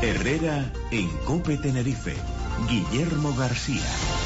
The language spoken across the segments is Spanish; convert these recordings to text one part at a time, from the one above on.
Herrera en COPE Tenerife. Guillermo García.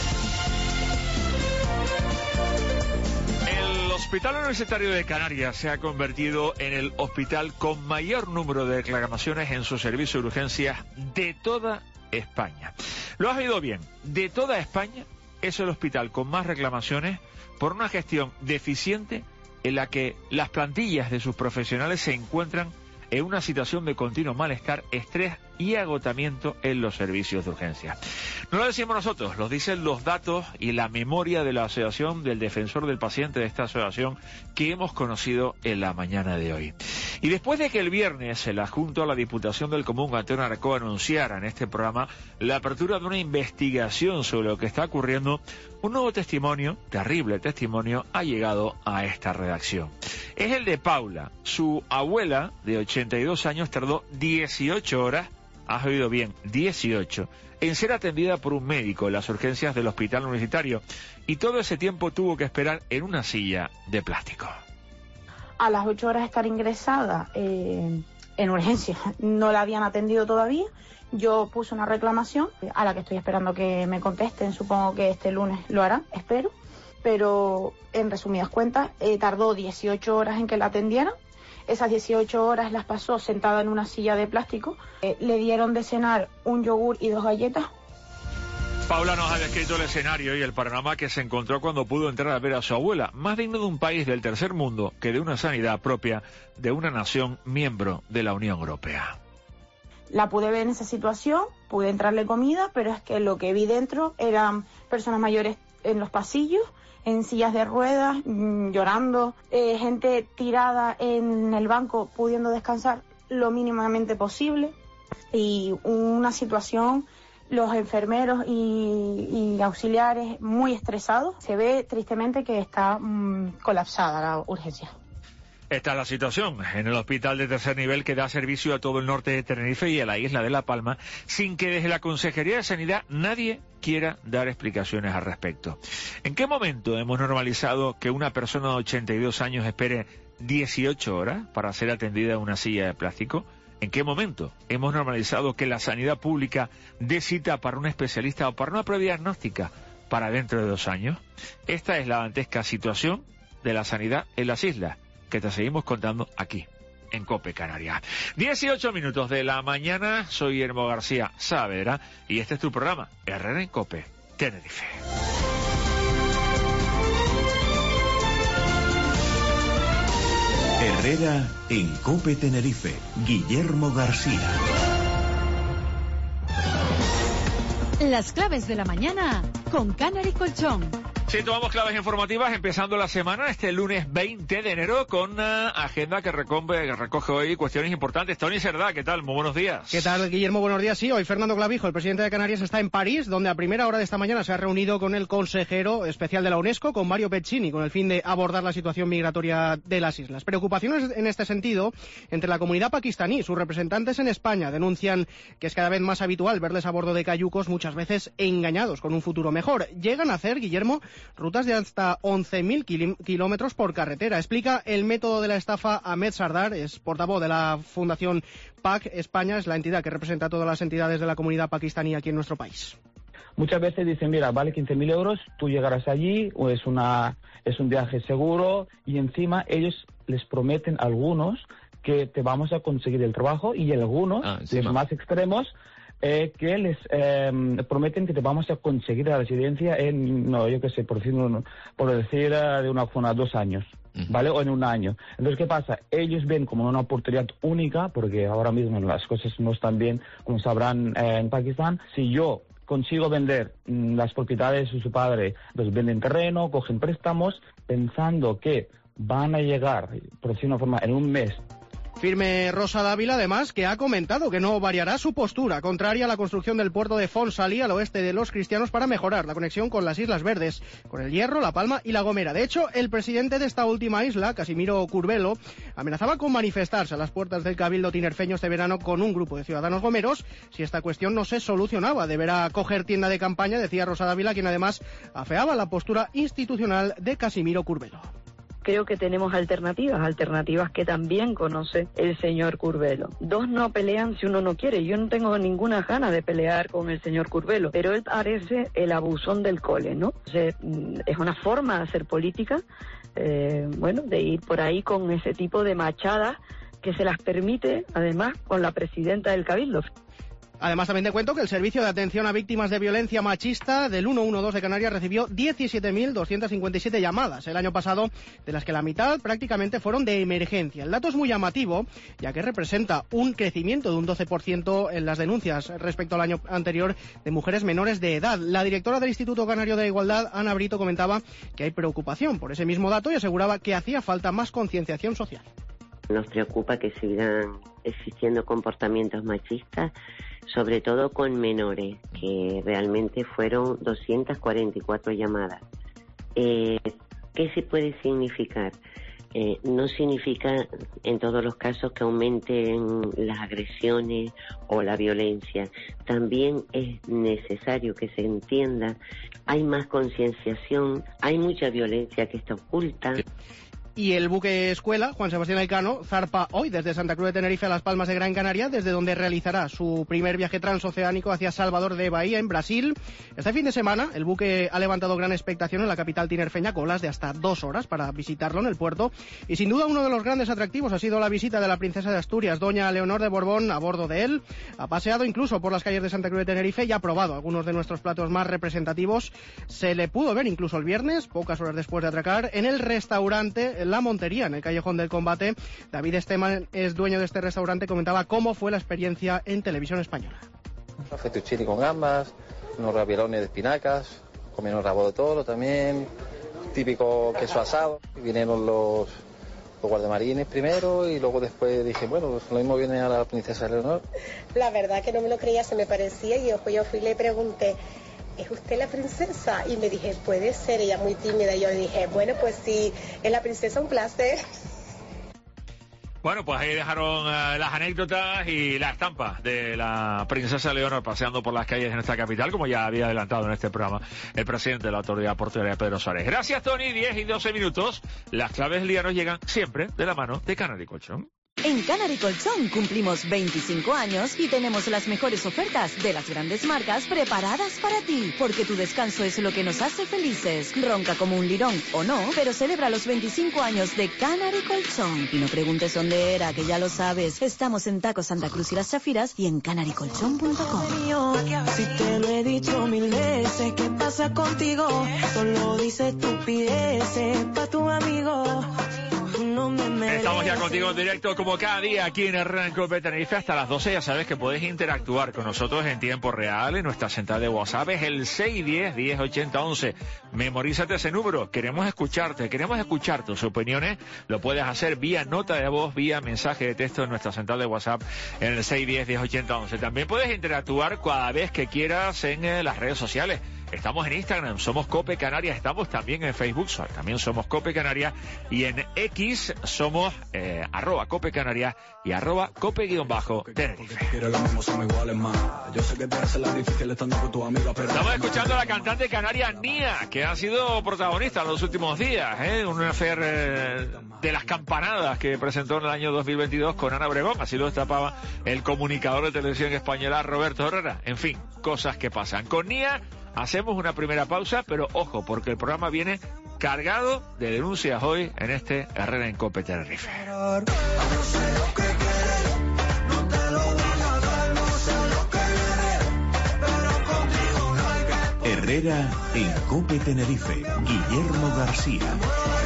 El Hospital Universitario de Canarias se ha convertido en el hospital con mayor número de reclamaciones en su servicio de urgencias de toda España. Lo has oído bien, de toda España es el hospital con más reclamaciones por una gestión deficiente en la que las plantillas de sus profesionales se encuentran en una situación de continuo malestar, estrés y agotamiento en los servicios de urgencia. No lo decimos nosotros, lo dicen los datos y la memoria de la Asociación del Defensor del Paciente, de esta asociación que hemos conocido en la mañana de hoy. Y después de que el viernes el adjunto a la Diputación del Común, Antonio Arcó, anunciara en este programa la apertura de una investigación sobre lo que está ocurriendo, un nuevo testimonio, terrible testimonio, ha llegado a esta redacción. Es el de Paula. Su abuela, de 82 años, tardó 18 horas, has oído bien, 18, en ser atendida por un médico en las urgencias del hospital universitario, y todo ese tiempo tuvo que esperar en una silla de plástico. A las 8 horas estar ingresada en urgencias, no la habían atendido todavía. Yo puse una reclamación a la que estoy esperando que me contesten, supongo que este lunes lo harán, espero. Pero en resumidas cuentas, tardó 18 horas en que la atendieran. Esas 18 horas las pasó sentada en una silla de plástico. Le dieron de cenar un yogur y 2 galletas. Paula nos ha descrito el escenario y el panorama que se encontró cuando pudo entrar a ver a su abuela, más digno de un país del tercer mundo que de una sanidad propia de una nación miembro de la Unión Europea. La pude ver en esa situación, pude entrarle comida, pero es que lo que vi dentro eran personas mayores en los pasillos, en sillas de ruedas, llorando, gente tirada en el banco pudiendo descansar lo mínimamente posible, y una situación, los enfermeros y auxiliares muy estresados. Se ve tristemente que está colapsada la urgencia. Esta es la situación en el hospital de tercer nivel que da servicio a todo el norte de Tenerife y a la isla de La Palma, sin que desde la Consejería de Sanidad nadie quiera dar explicaciones al respecto. ¿En qué momento hemos normalizado que una persona de 82 años espere 18 horas para ser atendida en una silla de plástico? ¿En qué momento hemos normalizado que la sanidad pública dé cita para un especialista o para una prueba diagnóstica para dentro de 2 años? Esta es la dantesca situación de la sanidad en las islas, que te seguimos contando aquí, en COPE Canarias. 18 minutos de la mañana, soy Guillermo García Saavedra y este es tu programa, Herrera en COPE Tenerife. Herrera en COPE Tenerife. Guillermo García. Las claves de la mañana con Canary Colchón. Sí, tomamos claves informativas empezando la semana, este lunes 20 de enero, con una agenda que recoge hoy cuestiones importantes. Tony Cerdá, ¿qué tal? Muy buenos días. ¿Qué tal, Guillermo? Buenos días. Sí, hoy Fernando Clavijo, el presidente de Canarias, está en París, donde a primera hora de esta mañana se ha reunido con el consejero especial de la UNESCO, con Mario Peccini, con el fin de abordar la situación migratoria de las islas. Preocupaciones en este sentido entre la comunidad pakistaní. Sus representantes en España denuncian que es cada vez más habitual verles a bordo de cayucos, muchas veces engañados con un futuro mejor. Llegan a hacer, Guillermo, rutas de hasta 11.000 kilómetros por carretera. Explica el método de la estafa Ahmed Sardar, es portavoz de la Fundación PAC España, es la entidad que representa a todas las entidades de la comunidad pakistaní aquí en nuestro país. Muchas veces dicen, mira, vale 15.000 euros, tú llegarás allí, o es un viaje seguro, y encima ellos les prometen a algunos que te vamos a conseguir el trabajo, y algunos, los más extremos, que les prometen que te vamos a conseguir la residencia en, por decir de una forma, 2 años, ¿vale? O en 1 año. Entonces, ¿qué pasa? Ellos ven como una oportunidad única, porque ahora mismo las cosas no están bien, como sabrán, en Pakistán. Si yo consigo vender las propiedades de su padre, los venden terreno, cogen préstamos, pensando que van a llegar, por decir una forma, en 1 mes. Firme Rosa Dávila, además, que ha comentado que no variará su postura contraria a la construcción del puerto de Fonsalí al oeste de Los Cristianos para mejorar la conexión con las Islas Verdes, con El Hierro, La Palma y La Gomera. De hecho, el presidente de esta última isla, Casimiro Curbelo, amenazaba con manifestarse a las puertas del Cabildo tinerfeño este verano con un grupo de ciudadanos gomeros si esta cuestión no se solucionaba. Deberá coger tienda de campaña, decía Rosa Dávila, quien además afeaba la postura institucional de Casimiro Curbelo. creo que tenemos alternativas que también conoce el señor Curbelo. Dos no pelean si uno no quiere. Yo no tengo ninguna ganas de pelear con el señor Curbelo, pero él parece el abusón del cole, ¿no? O sea, es una forma de hacer política, de ir por ahí con ese tipo de machadas que se las permite, además, con la presidenta del Cabildo. Además, también te cuento que el Servicio de Atención a Víctimas de Violencia Machista del 112 de Canarias recibió 17.257 llamadas el año pasado, de las que la mitad prácticamente fueron de emergencia. El dato es muy llamativo, ya que representa un crecimiento de un 12% en las denuncias respecto al año anterior de mujeres menores de edad. La directora del Instituto Canario de Igualdad, Ana Brito, comentaba que hay preocupación por ese mismo dato y aseguraba que hacía falta más concienciación social. Nos preocupa que sigan existiendo comportamientos machistas, sobre todo con menores, que realmente fueron 244 llamadas. ¿Qué se puede significar? No significa en todos los casos que aumenten las agresiones o la violencia. También es necesario que se entienda, hay más concienciación, hay mucha violencia que está oculta. Y el buque escuela, Juan Sebastián Elcano, zarpa hoy desde Santa Cruz de Tenerife a Las Palmas de Gran Canaria, desde donde realizará su primer viaje transoceánico hacia Salvador de Bahía, en Brasil. Este fin de semana, el buque ha levantado gran expectación en la capital tinerfeña, colas de hasta 2 horas para visitarlo en el puerto. Y sin duda uno de los grandes atractivos ha sido la visita de la princesa de Asturias, doña Leonor de Borbón, a bordo de él. Ha paseado incluso por las calles de Santa Cruz de Tenerife y ha probado algunos de nuestros platos más representativos. Se le pudo ver incluso el viernes, pocas horas después de atracar, en el restaurante La Montería, en el Callejón del Combate. David Esteman es dueño de este restaurante, comentaba cómo fue la experiencia en televisión española. Unos fettuccini con gambas, unos raviolones de espinacas, comieron rabo de toro también, típico queso asado. Vinieron los guardamarines primero y luego después dije, bueno, pues lo mismo viene a la princesa Leonor. La verdad que no me lo creía, se me parecía, y yo fui y le pregunté, ¿es usted la princesa? Y me dije, puede ser, ella muy tímida. Y yo le dije, bueno, pues sí, es la princesa, un placer. Bueno, pues ahí dejaron las anécdotas y la estampa de la princesa Leonor paseando por las calles de nuestra capital, como ya había adelantado en este programa el presidente de la Autoridad Portuaria, Pedro Suárez. Gracias, Tony. 10 y 12 minutos. Las claves del día nos llegan siempre de la mano de Canary Colchón. En Canary Colchón cumplimos 25 años y tenemos las mejores ofertas de las grandes marcas preparadas para ti, porque tu descanso es lo que nos hace felices. Ronca como un lirón o no, pero celebra los 25 años de Canary Colchón. Y no preguntes dónde era, que ya lo sabes. Estamos en Taco Santa Cruz y Las Chafiras y en canarycolchón.com. Si te lo he dicho 1000 veces, ¿qué pasa contigo? Solo dices estupideces pa' tu amigo. Estamos ya contigo en directo como cada día aquí en Herrera en Cope Tenerife hasta las 12. Ya sabes que puedes interactuar con nosotros en tiempo real en nuestra central de WhatsApp. Es el 610-1080-11. Memorízate ese número. Queremos escucharte, queremos escuchar tus opiniones. Lo puedes hacer vía nota de voz, vía mensaje de texto en nuestra central de WhatsApp en el 610-1080-11. También puedes interactuar cada vez que quieras en las redes sociales. Estamos en Instagram, somos Cope Canarias, estamos también en Facebook, también somos Cope Canarias, y en X somos @Cope Canarias y @Cope_Tenerife. Estamos escuchando a la cantante canaria Nia, que ha sido protagonista en los últimos días, un affair de las campanadas que presentó en el año 2022 con Ana Obregón. Así lo destapaba el comunicador de televisión española Roberto Herrera. En fin, cosas que pasan. Con Nia hacemos una primera pausa, pero ojo, porque el programa viene cargado de denuncias hoy en este Herrera en Cope Tenerife. Herrera en Cope Tenerife. Guillermo García.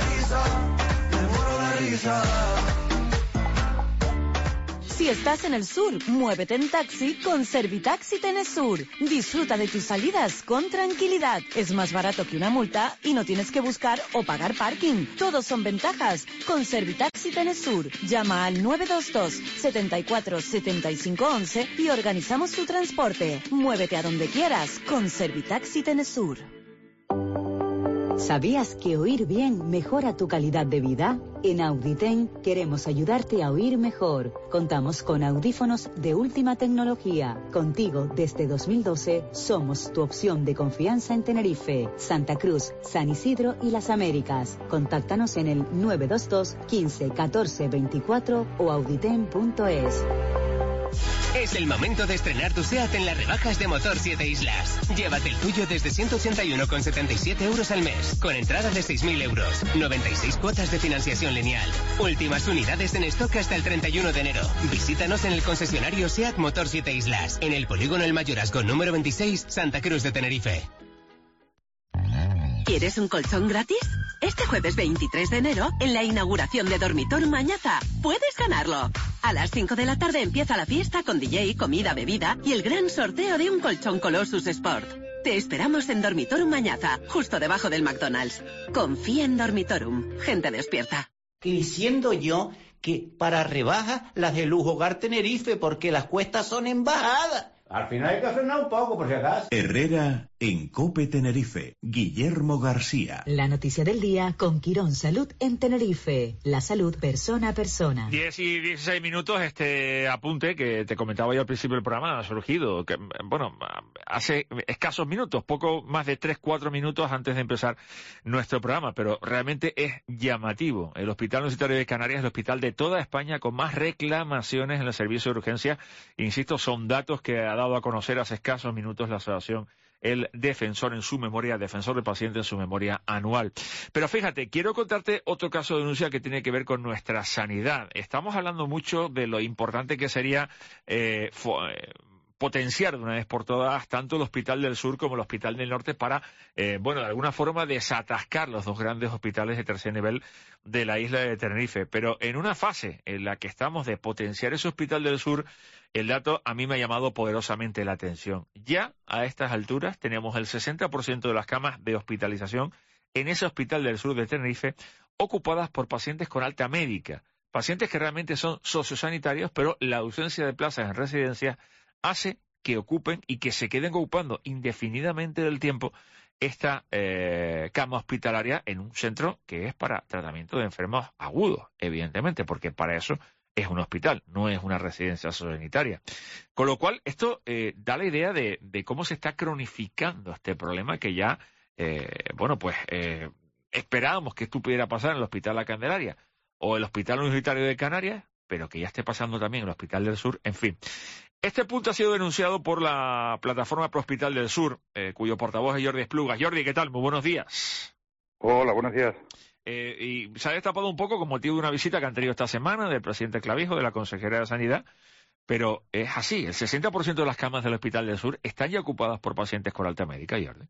Si estás en el sur, muévete en taxi con Servitaxi Tenesur. Disfruta de tus salidas con tranquilidad. Es más barato que una multa y no tienes que buscar o pagar parking. Todos son ventajas con Servitaxi Tenesur. Llama al 922 74 75 11 y organizamos tu transporte. Muévete a donde quieras con Servitaxi Tenesur. ¿Sabías que oír bien mejora tu calidad de vida? En Auditen queremos ayudarte a oír mejor. Contamos con audífonos de última tecnología. Contigo desde 2012 somos tu opción de confianza en Tenerife, Santa Cruz, San Isidro y las Américas. Contáctanos en el 922 15 14 24 o auditen.es. Es el momento de estrenar tu SEAT en las rebajas de Motor 7 Islas. Llévate el tuyo desde 181,77 euros al mes, con entrada de 6.000 euros, 96 cuotas de financiación lineal. Últimas unidades en stock hasta el 31 de enero. Visítanos en el concesionario SEAT Motor 7 Islas, en el polígono El Mayorazgo número 26, Santa Cruz de Tenerife. ¿Quieres un colchón gratis? Este jueves 23 de enero, en la inauguración de Dormitorum Mañaza, puedes ganarlo. A las 5 de la tarde empieza la fiesta con DJ, comida, bebida y el gran sorteo de un colchón Colossus Sport. Te esperamos en Dormitorum Mañaza, justo debajo del McDonald's. Confía en Dormitorum. Gente despierta. Diciendo yo que para rebajas las de Lujo Hogar Tenerife, porque las cuestas son en bajada. Al final hay que frenar un poco, por si acaso. Herrera en COPE Tenerife. Guillermo García. La noticia del día con Quirón Salud en Tenerife. La salud persona a persona. 10 y 16 minutos, este apunte que te comentaba yo al principio del programa ha surgido, que, bueno, hace escasos minutos, poco más de 3-4 minutos antes de empezar nuestro programa, pero realmente es llamativo. El Hospital Universitario de Canarias es el hospital de toda España con más reclamaciones en el servicio de urgencia. Insisto, son datos que ha dado a conocer hace escasos minutos la asociación El Defensor en su memoria, Defensor del Paciente en su memoria anual. Pero fíjate, quiero contarte otro caso de denuncia que tiene que ver con nuestra sanidad. Estamos hablando mucho de lo importante que sería potenciar de una vez por todas tanto el Hospital del Sur como el Hospital del Norte para, de alguna forma desatascar los dos grandes hospitales de tercer nivel de la isla de Tenerife. Pero en una fase en la que estamos de potenciar ese Hospital del Sur, el dato a mí me ha llamado poderosamente la atención. Ya a estas alturas tenemos el 60% de las camas de hospitalización en ese Hospital del Sur de Tenerife ocupadas por pacientes con alta médica, pacientes que realmente son sociosanitarios, pero la ausencia de plazas en residencias hace que ocupen y que se queden ocupando indefinidamente del tiempo esta cama hospitalaria en un centro que es para tratamiento de enfermos agudos, evidentemente, porque para eso es un hospital, no es una residencia sociosanitaria. Con lo cual, esto da la idea de cómo se está cronificando este problema que ya, esperábamos que esto pudiera pasar en el Hospital La Candelaria o el Hospital Universitario de Canarias, pero que ya esté pasando también en el Hospital del Sur, en fin. Este punto ha sido denunciado por la plataforma Pro Hospital del Sur, cuyo portavoz es Jordi Esplugas. Jordi, ¿qué tal? Muy buenos días. Hola, buenos días. Y se ha destapado un poco con motivo de una visita que han tenido esta semana del presidente Clavijo, de la consejera de Sanidad, pero es así, el 60% de las camas del Hospital del Sur están ya ocupadas por pacientes con alta médica, Jordi.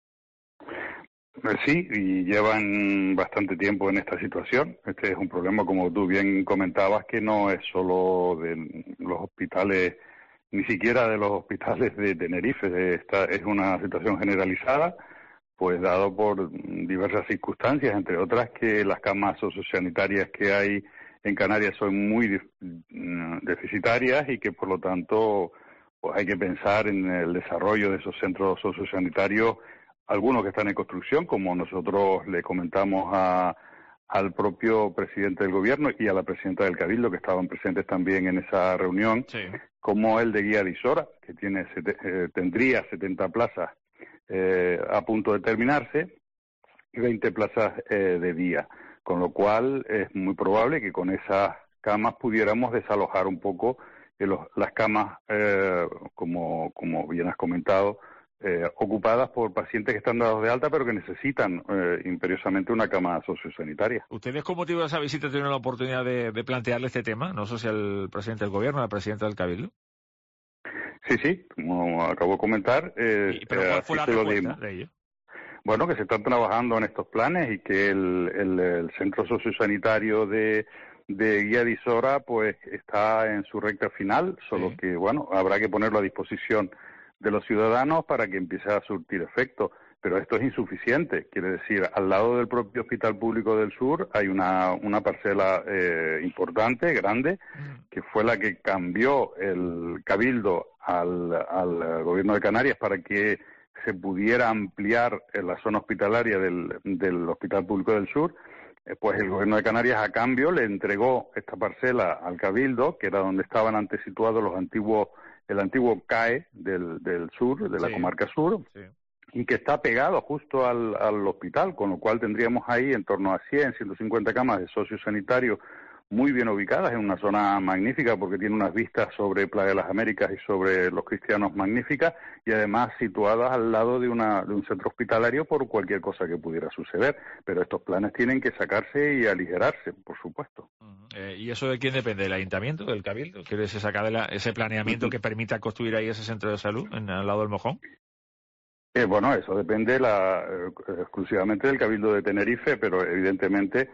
Sí, y llevan bastante tiempo en esta situación. Este es un problema, como tú bien comentabas, que no es solo de los hospitales, ni siquiera de los hospitales de Tenerife. Esta es una situación generalizada, pues dado por diversas circunstancias, entre otras que las camas sociosanitarias que hay en Canarias son muy deficitarias y que por lo tanto pues hay que pensar en el desarrollo de esos centros sociosanitarios, algunos que están en construcción, como nosotros le comentamos al propio presidente del gobierno y a la presidenta del Cabildo, que estaban presentes también en esa reunión, sí, como el de Guía de Isora, que tendría 70 plazas a punto de terminarse y 20 plazas de día, con lo cual es muy probable que con esas camas pudiéramos desalojar un poco las camas, como bien has comentado, ocupadas por pacientes que están dados de alta pero que necesitan imperiosamente una cama sociosanitaria. ¿Ustedes con motivo de esa visita tuvieron la oportunidad de plantearle este tema? No sé si al presidente del gobierno, a la presidenta del Cabildo. Sí, como acabo de comentar. ¿Pero cuál fue la respuesta de ellos? Bueno, que se están trabajando en estos planes y que el centro sociosanitario de Guía de Isora pues está en su recta final, solo sí, que habrá que ponerlo a disposición de los ciudadanos para que empiece a surtir efecto. Pero esto es insuficiente, quiere decir, al lado del propio Hospital Público del Sur hay una parcela importante, grande, que fue la que cambió el Cabildo al Gobierno de Canarias para que se pudiera ampliar en la zona hospitalaria del Hospital Público del Sur, pues el Gobierno de Canarias a cambio le entregó esta parcela al Cabildo, que era donde estaban antes situados el antiguo CAE del sur, de la comarca sur, y que está pegado justo al hospital, con lo cual tendríamos ahí en torno a 150 camas de sociosanitario muy bien ubicadas en una zona magnífica porque tiene unas vistas sobre Playa de las Américas y sobre los Cristianos magníficas, y además situadas al lado de un centro hospitalario por cualquier cosa que pudiera suceder. Pero estos planes tienen que sacarse y aligerarse, por supuesto. ¿Y eso de quién depende? ¿Del Ayuntamiento, del Cabildo? ¿Quiere se sacar ese planeamiento que permita construir ahí ese centro de salud al lado del Mojón? Bueno, eso depende exclusivamente del Cabildo de Tenerife, pero evidentemente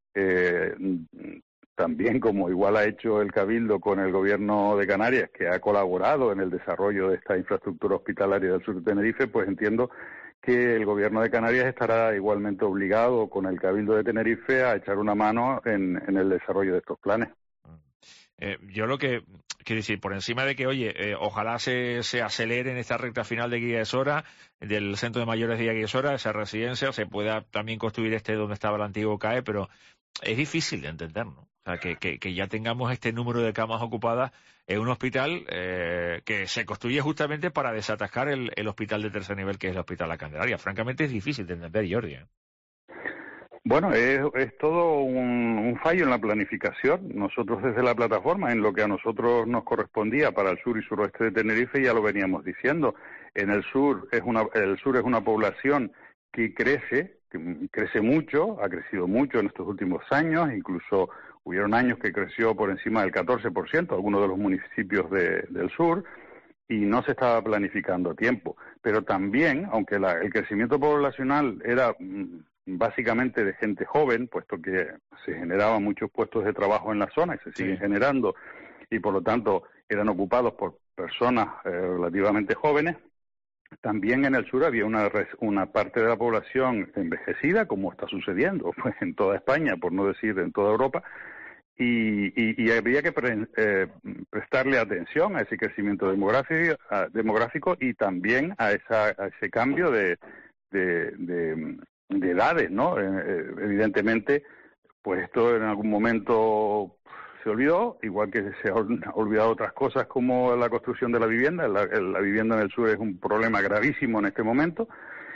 también, como igual ha hecho el Cabildo con el Gobierno de Canarias, que ha colaborado en el desarrollo de esta infraestructura hospitalaria del sur de Tenerife, pues entiendo que el Gobierno de Canarias estará igualmente obligado con el Cabildo de Tenerife a echar una mano en el desarrollo de estos planes. Yo lo que quiero decir, por encima de que, ojalá se acelere en esta recta final de Guía de Sora, del Centro de Mayores de Guía de Sora, esa residencia, se pueda también construir donde estaba el antiguo CAE, pero es difícil de entender, ¿no? O sea, que ya tengamos este número de camas ocupadas en un hospital que se construye justamente para desatascar el hospital de tercer nivel, que es el Hospital La Candelaria. Francamente es difícil de entender, Jordi. Bueno, es todo un fallo en la planificación. Nosotros desde la plataforma, en lo que a nosotros nos correspondía para el sur y suroeste de Tenerife, ya lo veníamos diciendo. En el sur es una población que crece mucho, ha crecido mucho en estos últimos años, incluso hubieron años que creció por encima del 14%, algunos de los municipios del sur, y no se estaba planificando a tiempo. Pero también, aunque el crecimiento poblacional era básicamente de gente joven, puesto que se generaban muchos puestos de trabajo en la zona y se siguen generando, y por lo tanto eran ocupados por personas relativamente jóvenes, también en el sur había una parte de la población envejecida, como está sucediendo pues en toda España, por no decir en toda Europa, y había que prestarle atención a ese crecimiento demográfico y también a ese cambio de edades, ¿no? Evidentemente, pues esto en algún momento se olvidó, igual que se han olvidado otras cosas como la construcción de la vivienda. La vivienda en el sur es un problema gravísimo en este momento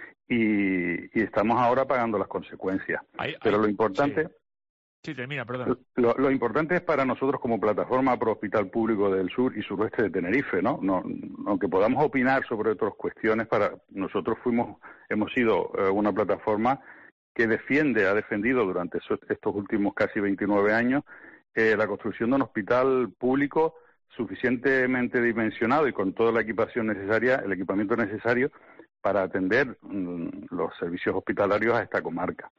y estamos ahora pagando las consecuencias. Pero lo importante... Sí, termina, perdón. Lo importante es para nosotros como plataforma pro Hospital Público del Sur y Suroeste de Tenerife, ¿no? Aunque podamos opinar sobre otras cuestiones, nosotros hemos sido una plataforma que ha defendido durante estos últimos casi 29 años la construcción de un hospital público suficientemente dimensionado y con toda la el equipamiento necesario para atender los servicios hospitalarios a esta comarca.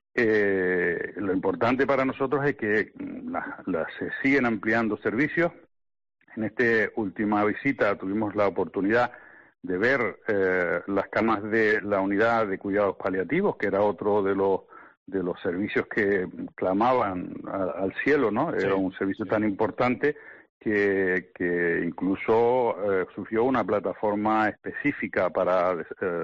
Lo importante para nosotros es que se siguen ampliando servicios. En esta última visita tuvimos la oportunidad de ver las camas de la unidad de cuidados paliativos, que era otro de los servicios que clamaban al cielo, ¿no? Era un servicio tan importante que incluso surgió una plataforma específica para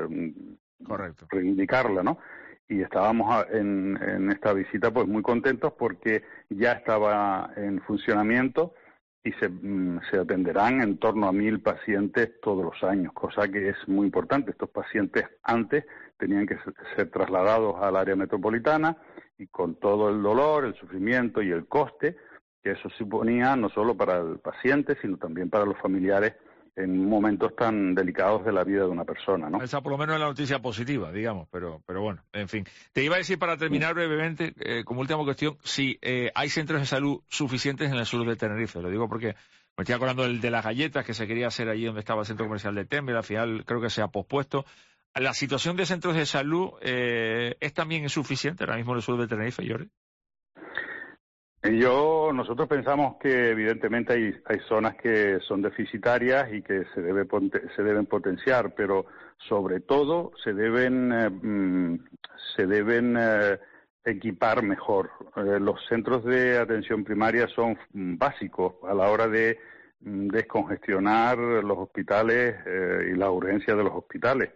reivindicarla, ¿no? Y estábamos en esta visita pues muy contentos porque ya estaba en funcionamiento y se atenderán en torno a 1.000 pacientes todos los años, cosa que es muy importante. Estos pacientes antes tenían que ser trasladados al área metropolitana y con todo el dolor, el sufrimiento y el coste que eso suponía no solo para el paciente, sino también para los familiares en momentos tan delicados de la vida de una persona, ¿no? Esa por lo menos es la noticia positiva, digamos, pero bueno, en fin. Te iba a decir para terminar brevemente, como última cuestión, si hay centros de salud suficientes en el sur de Tenerife. Lo digo porque me estoy acordando de las galletas que se quería hacer allí donde estaba el centro comercial de Tembe, al final creo que se ha pospuesto. ¿La situación de centros de salud es también insuficiente ahora mismo en el sur de Tenerife, Jordi? Nosotros pensamos que evidentemente hay zonas que son deficitarias y que se deben potenciar, pero sobre todo se deben equipar mejor. Los centros de atención primaria son básicos a la hora de descongestionar los hospitales y la urgencia de los hospitales.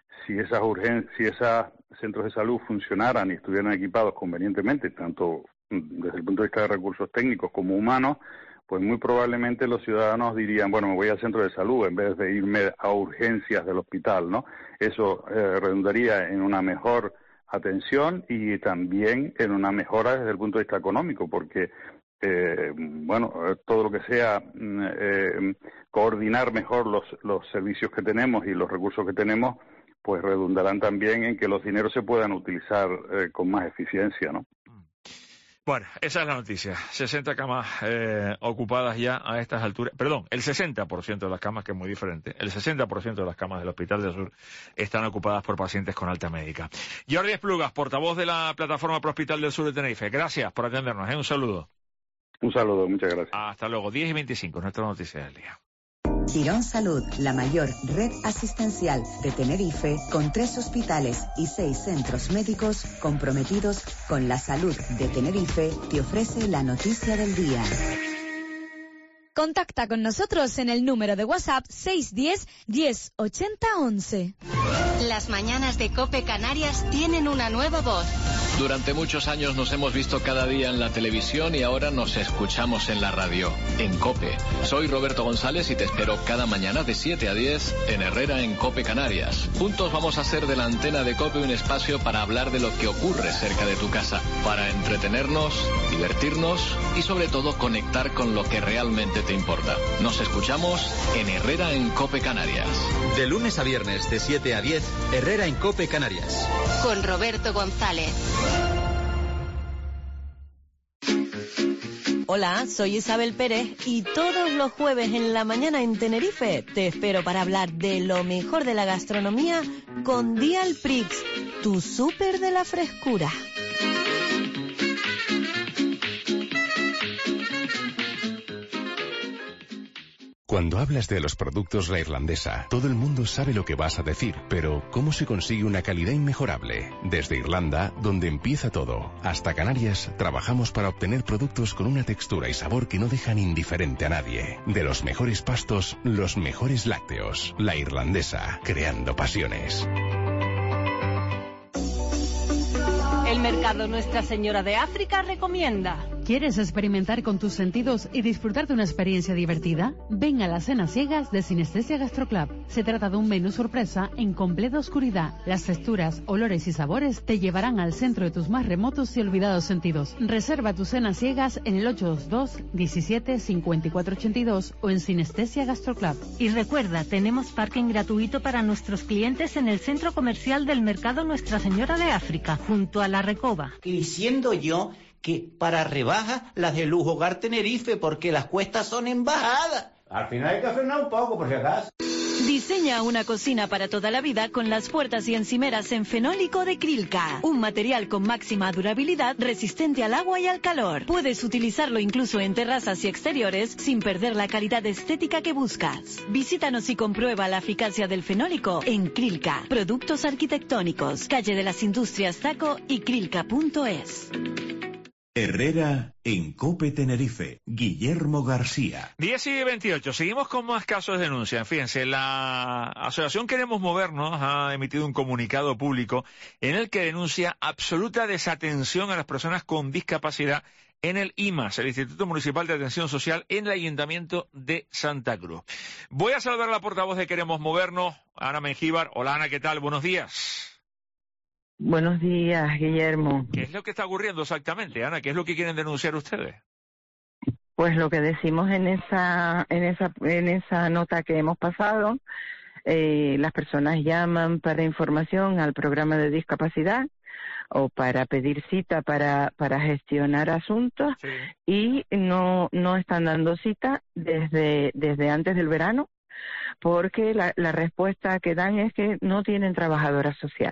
si esas centros de salud funcionaran y estuvieran equipados convenientemente, tanto desde el punto de vista de recursos técnicos como humanos, pues muy probablemente los ciudadanos dirían, bueno, me voy al centro de salud en vez de irme a urgencias del hospital, ¿no? Eso redundaría en una mejor atención y también en una mejora desde el punto de vista económico, porque todo lo que sea coordinar mejor los servicios que tenemos y los recursos que tenemos, pues redundarán también en que los dineros se puedan utilizar con más eficiencia, ¿no? Bueno, esa es la noticia. 60 camas ocupadas ya a estas alturas. Perdón, el 60% de las camas, que es muy diferente. El 60% de las camas del Hospital del Sur están ocupadas por pacientes con alta médica. Jordi Esplugas, portavoz de la Plataforma Pro Hospital del Sur de Tenerife. Gracias por atendernos. Un saludo. Un saludo, muchas gracias. Hasta luego. 10:25, nuestra noticia del día. Quirón Salud, la mayor red asistencial de Tenerife, con 3 hospitales y 6 centros médicos comprometidos con la salud de Tenerife, te ofrece la noticia del día. Contacta con nosotros en el número de WhatsApp 610 10 80 11. Las mañanas de COPE Canarias tienen una nueva voz. Durante muchos años nos hemos visto cada día en la televisión y ahora nos escuchamos en la radio, en COPE. Soy Roberto González y te espero cada mañana de 7 a 10 en Herrera en COPE Canarias. Juntos vamos a hacer de la antena de COPE un espacio para hablar de lo que ocurre cerca de tu casa, para entretenernos, divertirnos y sobre todo conectar con lo que realmente te importa. Nos escuchamos en Herrera en COPE Canarias. De lunes a viernes de 7 a 10, Herrera en COPE Canarias. Con Roberto González. Hola, soy Isabel Pérez y todos los jueves en la mañana en Tenerife te espero para hablar de lo mejor de la gastronomía con Dial Prix, tu súper de la frescura. Cuando hablas de los productos La Irlandesa, todo el mundo sabe lo que vas a decir, pero ¿cómo se consigue una calidad inmejorable? Desde Irlanda, donde empieza todo, hasta Canarias, trabajamos para obtener productos con una textura y sabor que no dejan indiferente a nadie. De los mejores pastos, los mejores lácteos. La Irlandesa, creando pasiones. El mercado Nuestra Señora de África recomienda. ¿Quieres experimentar con tus sentidos y disfrutar de una experiencia divertida? Ven a las cenas ciegas de Sinestesia Gastroclub. Se trata de un menú sorpresa en completa oscuridad. Las texturas, olores y sabores te llevarán al centro de tus más remotos y olvidados sentidos. Reserva tus cenas ciegas en el 822 17 54 82 o en Sinestesia Gastroclub. Y recuerda, tenemos parking gratuito para nuestros clientes en el centro comercial del mercado Nuestra Señora de África, junto a la Recoba. Diciendo yo que para rebajas las de Lujo Hogar Tenerife, porque las cuestas son en bajada. Al final hay que frenar un poco, por si acaso. Diseña una cocina para toda la vida con las puertas y encimeras en fenólico de Krilka. Un material con máxima durabilidad, resistente al agua y al calor. Puedes utilizarlo incluso en terrazas y exteriores sin perder la calidad estética que buscas. Visítanos y comprueba la eficacia del fenólico en Krilka. Productos arquitectónicos, calle de las Industrias Taco y krilka.es. Herrera en COPE Tenerife. Guillermo García. 10:28. Seguimos con más casos de denuncia. Fíjense, la Asociación Queremos Movernos ha emitido un comunicado público en el que denuncia absoluta desatención a las personas con discapacidad en el IMAS, el Instituto Municipal de Atención Social, en el Ayuntamiento de Santa Cruz. Voy a saludar a la portavoz de Queremos Movernos, Ana Mengíbar. Hola Ana, ¿qué tal? Buenos días. Buenos días, Guillermo. ¿Qué es lo que está ocurriendo exactamente, Ana? ¿Qué es lo que quieren denunciar ustedes? Pues lo que decimos en esa nota que hemos pasado, las personas llaman para información al programa de discapacidad o para pedir cita para gestionar asuntos, sí. Y no están dando cita desde antes del verano, porque la respuesta que dan es que no tienen trabajadora social.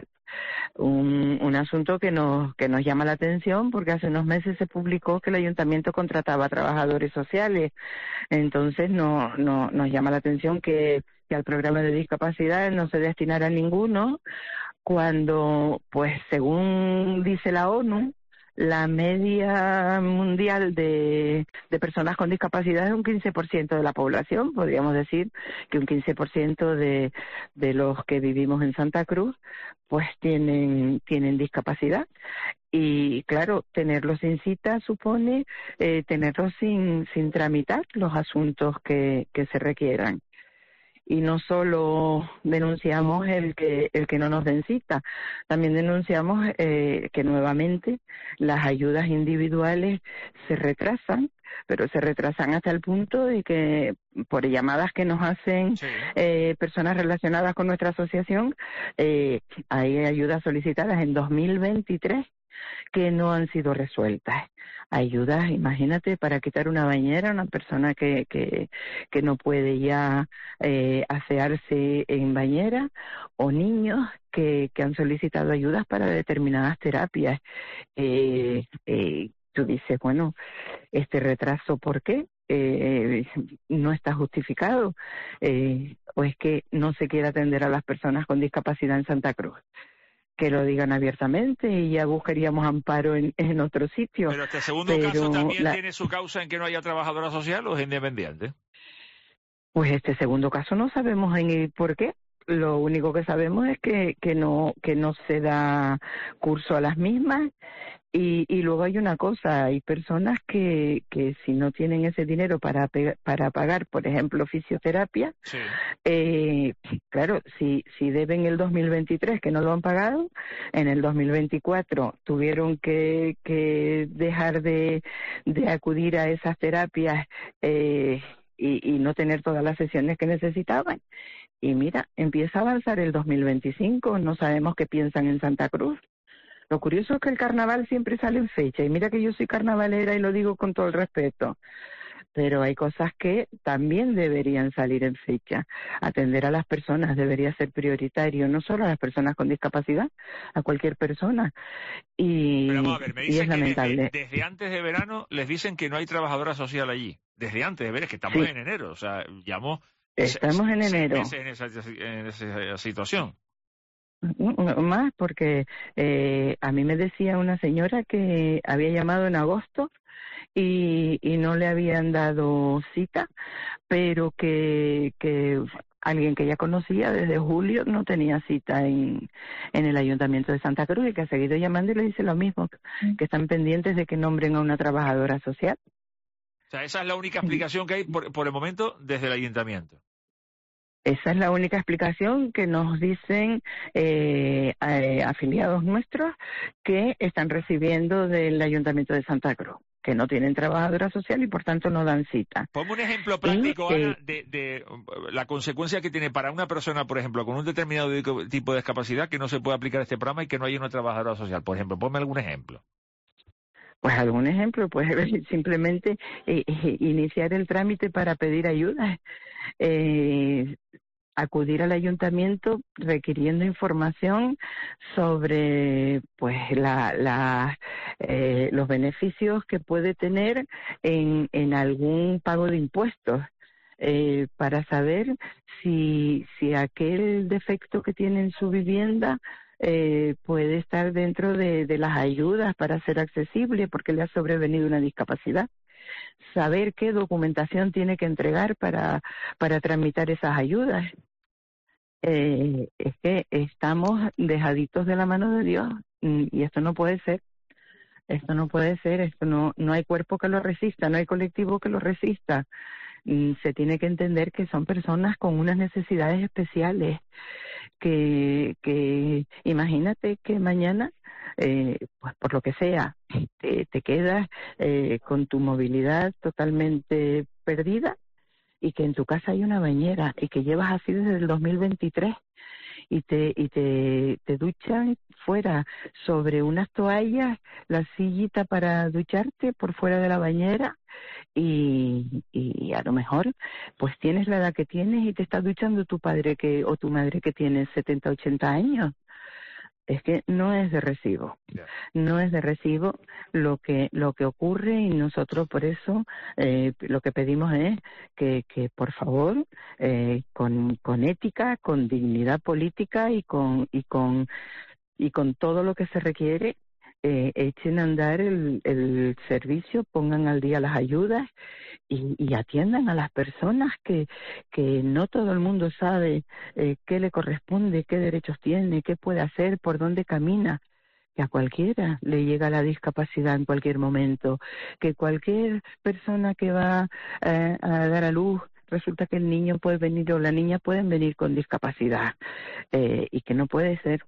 Un asunto que nos llama la atención, porque hace unos meses se publicó que el ayuntamiento contrataba trabajadores sociales. Entonces nos llama la atención que al programa de discapacidad no se destinara ninguno, cuando, pues según dice la ONU, La media mundial de personas con discapacidad es un 15% de la población. Podríamos decir que un 15% de los que vivimos en Santa Cruz pues tienen discapacidad. Y claro, tenerlos sin cita supone tenerlos sin tramitar los asuntos que se requieran. Y no solo denunciamos el que no nos den cita, también denunciamos que nuevamente las ayudas individuales se retrasan, pero se retrasan hasta el punto de que por llamadas que nos hacen personas relacionadas con nuestra asociación, hay ayudas solicitadas en 2023 que no han sido resueltas. Ayudas, imagínate, para quitar una bañera a una persona que no puede ya asearse en bañera, o niños que han solicitado ayudas para determinadas terapias. Tú dices, bueno, este retraso, ¿por qué? No está justificado, o es que no se quiere atender a las personas con discapacidad en Santa Cruz. Que lo digan abiertamente y ya buscaríamos amparo en otro sitio. Pero este segundo caso también tiene su causa en que no haya trabajadora social o es independiente. Pues este segundo caso no sabemos por qué. Lo único que sabemos es que no se da curso a las mismas. Y luego hay una cosa, hay personas que si no tienen ese dinero para pagar, por ejemplo, fisioterapia, claro, si deben el 2023 que no lo han pagado, en el 2024 tuvieron que dejar de acudir a esas terapias y no tener todas las sesiones que necesitaban. Y mira, empieza a avanzar el 2025, no sabemos qué piensan en Santa Cruz. Lo curioso es que el carnaval siempre sale en fecha, y mira que yo soy carnavalera y lo digo con todo el respeto, pero hay cosas que también deberían salir en fecha. Atender a las personas debería ser prioritario, no solo a las personas con discapacidad, a cualquier persona. Pero vamos a ver, me dicen es lamentable. Que desde antes de verano les dicen que no hay trabajadora social allí. Desde antes de ver, es que estamos en enero, o sea, estamos en enero. 6 meses en esa situación. Más, porque a mí me decía una señora que había llamado en agosto y no le habían dado cita, pero que alguien que ella conocía desde julio no tenía cita en el Ayuntamiento de Santa Cruz, y que ha seguido llamando y le dice lo mismo, que están pendientes de que nombren a una trabajadora social. O sea, esa es la única explicación que hay por el momento desde el Ayuntamiento. Esa es la única explicación que nos dicen afiliados nuestros que están recibiendo del Ayuntamiento de Santa Cruz, que no tienen trabajadora social y por tanto no dan cita. Ponme un ejemplo práctico, Ana, de la consecuencia que tiene para una persona, por ejemplo, con un determinado tipo de discapacidad, que no se puede aplicar este programa y que no haya una trabajadora social. Por ejemplo, ponme algún ejemplo. Pues algún ejemplo, pues simplemente iniciar el trámite para pedir ayuda. Acudir al ayuntamiento requiriendo información sobre pues los beneficios que puede tener en algún pago de impuestos, para saber si aquel defecto que tiene en su vivienda puede estar dentro de las ayudas para ser accesible porque le ha sobrevenido una discapacidad. Saber qué documentación tiene que entregar para tramitar esas ayudas. Es que estamos dejaditos de la mano de Dios, y esto no puede ser. Esto no puede ser, esto no hay cuerpo que lo resista, no hay colectivo que lo resista. Se tiene que entender que son personas con unas necesidades especiales, que imagínate que mañana, pues por lo que sea, te quedas con tu movilidad totalmente perdida, y que en tu casa hay una bañera y que llevas así desde el 2023 y te duchan fuera sobre unas toallas, la sillita para ducharte por fuera de la bañera, y a lo mejor pues tienes la edad que tienes y te está duchando tu padre o tu madre que tiene 70, 80 años. Es que no es de recibo, no es de recibo lo que ocurre, y nosotros por eso lo que pedimos es que por favor, con ética, con dignidad política y con todo lo que se requiere, echen a andar el servicio, pongan al día las ayudas y atiendan a las personas que no todo el mundo sabe qué le corresponde, qué derechos tiene, qué puede hacer, por dónde camina. Que a cualquiera le llega la discapacidad en cualquier momento, que cualquier persona que va a dar a luz, resulta que el niño puede venir o la niña pueden venir con discapacidad, y que no puede ser.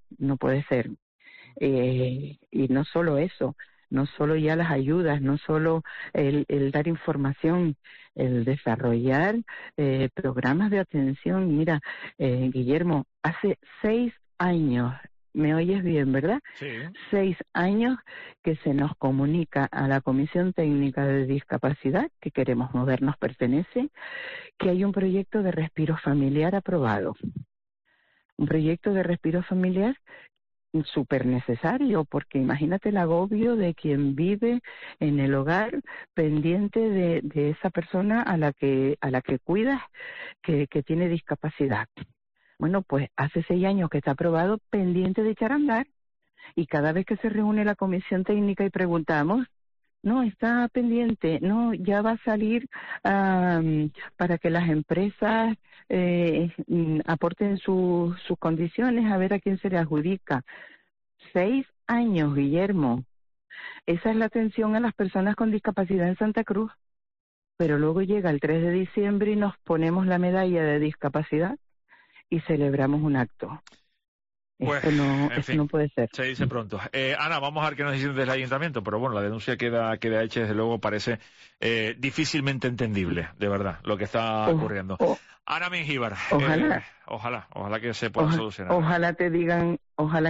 Y no solo eso, no solo ya las ayudas, no solo el dar información, el desarrollar programas de atención. Mira, Guillermo, hace 6 años, ¿me oyes bien, verdad? Sí. 6 años que se nos comunica a la Comisión Técnica de Discapacidad, que Queremos Mover nos pertenece, que hay un proyecto de respiro familiar aprobado. Un proyecto de respiro familiar súper necesario, porque imagínate el agobio de quien vive en el hogar pendiente de esa persona a la que cuidas que tiene discapacidad. Bueno, pues hace 6 años que está aprobado, pendiente de echar a andar, y cada vez que se reúne la comisión técnica y preguntamos, no, está pendiente, no, ya va a salir para que las empresas aporten sus condiciones, a ver a quién se le adjudica. 6 años, Guillermo. Esa es la atención a las personas con discapacidad en Santa Cruz. Pero luego llega el 3 de diciembre y nos ponemos la medalla de discapacidad y celebramos un acto. Pues, esto no puede ser. Se dice pronto. Ana, vamos a ver qué nos dicen del ayuntamiento, pero bueno, la denuncia queda hecha, desde luego parece difícilmente entendible, de verdad, lo que está ocurriendo. Ana Mengíbar, ojalá que se pueda solucionar. Ojalá te digan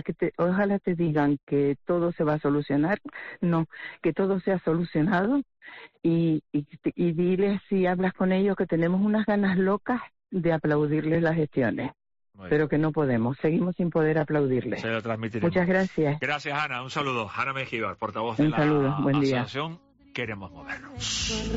que todo se va a solucionar, no, que todo sea solucionado, y diles, si hablas con ellos, que tenemos unas ganas locas de aplaudirles las gestiones. Pero que no podemos, seguimos sin poder aplaudirles. Se lo transmitiremos. Muchas gracias. Gracias, Ana. Un saludo. Ana Mengíbar, portavoz de la Asociación Queremos Movernos.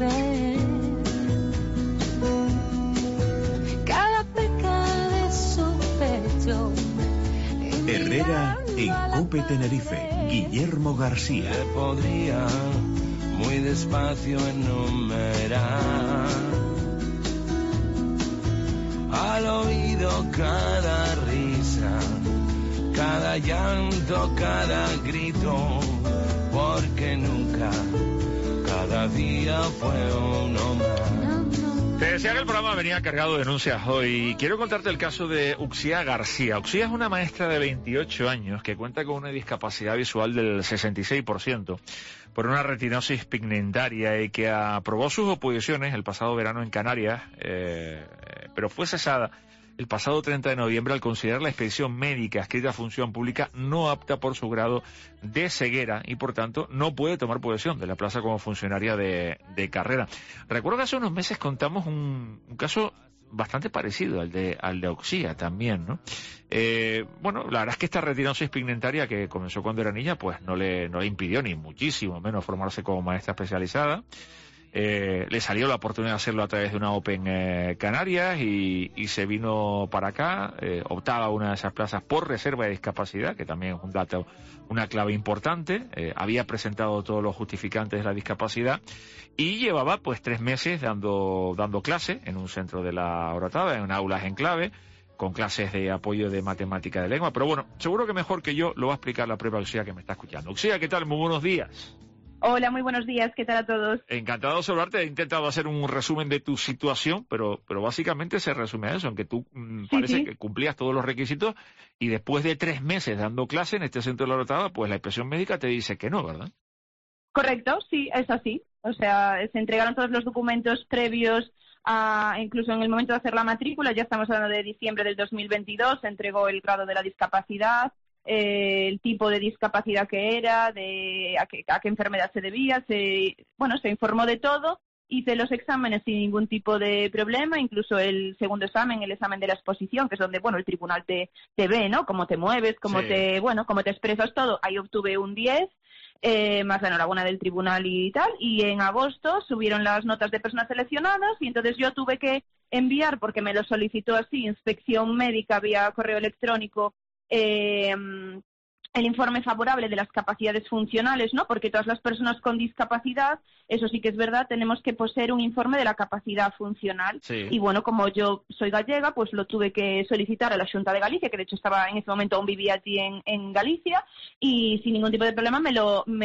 Cada pecado de su pecho. Herrera en COPE Tenerife. Guillermo García. Podría muy despacio enumerar al oído cada risa, cada llanto, cada grito, porque nunca cada día fue uno más. Te decía que el programa venía cargado de denuncias hoy. Quiero contarte el caso de Uxía García. Uxía es una maestra de 28 años que cuenta con una discapacidad visual del 66% por una retinosis pigmentaria y que aprobó sus oposiciones el pasado verano en Canarias, pero fue cesada el pasado 30 de noviembre al considerar la expedición médica escrita a función pública no apta por su grado de ceguera y por tanto no puede tomar posesión de la plaza como funcionaria de carrera. Recuerdo que hace unos meses contamos un caso bastante parecido al de Uxía también, ¿no? Bueno, la verdad es que esta retinosis pigmentaria que comenzó cuando era niña, pues no le impidió ni muchísimo menos formarse como maestra especializada. Le salió la oportunidad de hacerlo a través de una Open Canarias y se vino para acá, optaba a una de esas plazas por reserva de discapacidad, que también es un dato, una clave importante. Había presentado todos los justificantes de la discapacidad y llevaba pues 3 meses dando clase en un centro de la Orotada, en aulas en clave, con clases de apoyo de matemática de lengua. Pero bueno, seguro que mejor que yo lo va a explicar la propia Uxía que me está escuchando. Uxía, ¿qué tal? Muy buenos días. Hola, muy buenos días. ¿Qué tal a todos? Encantado de saludarte. He intentado hacer un resumen de tu situación, pero básicamente se resume a eso, en que tú parece que cumplías todos los requisitos y después de 3 meses dando clase en este centro de la Orotada, pues la inspección médica te dice que no, ¿verdad? Correcto, sí, es así. O sea, se entregaron todos los documentos previos incluso en el momento de hacer la matrícula, ya estamos hablando de diciembre del 2022, se entregó el grado de la discapacidad, el tipo de discapacidad que era, a qué enfermedad se debía, se informó de todo, hice los exámenes sin ningún tipo de problema, incluso el segundo examen, el examen de la exposición, que es donde, el tribunal te ve, ¿no? Cómo te mueves, cómo te expresas todo, ahí obtuve un 10, más la enhorabuena del tribunal y tal, y en agosto subieron las notas de personas seleccionadas y entonces yo tuve que enviar, porque me lo solicitó así, inspección médica vía correo electrónico, el informe favorable de las capacidades funcionales, ¿no? Porque todas las personas con discapacidad, eso sí que es verdad, tenemos que poseer un informe de la capacidad funcional. Sí. Y bueno, como yo soy gallega, pues lo tuve que solicitar a la Xunta de Galicia, que de hecho estaba en ese momento, aún vivía allí en Galicia, y sin ningún tipo de problema me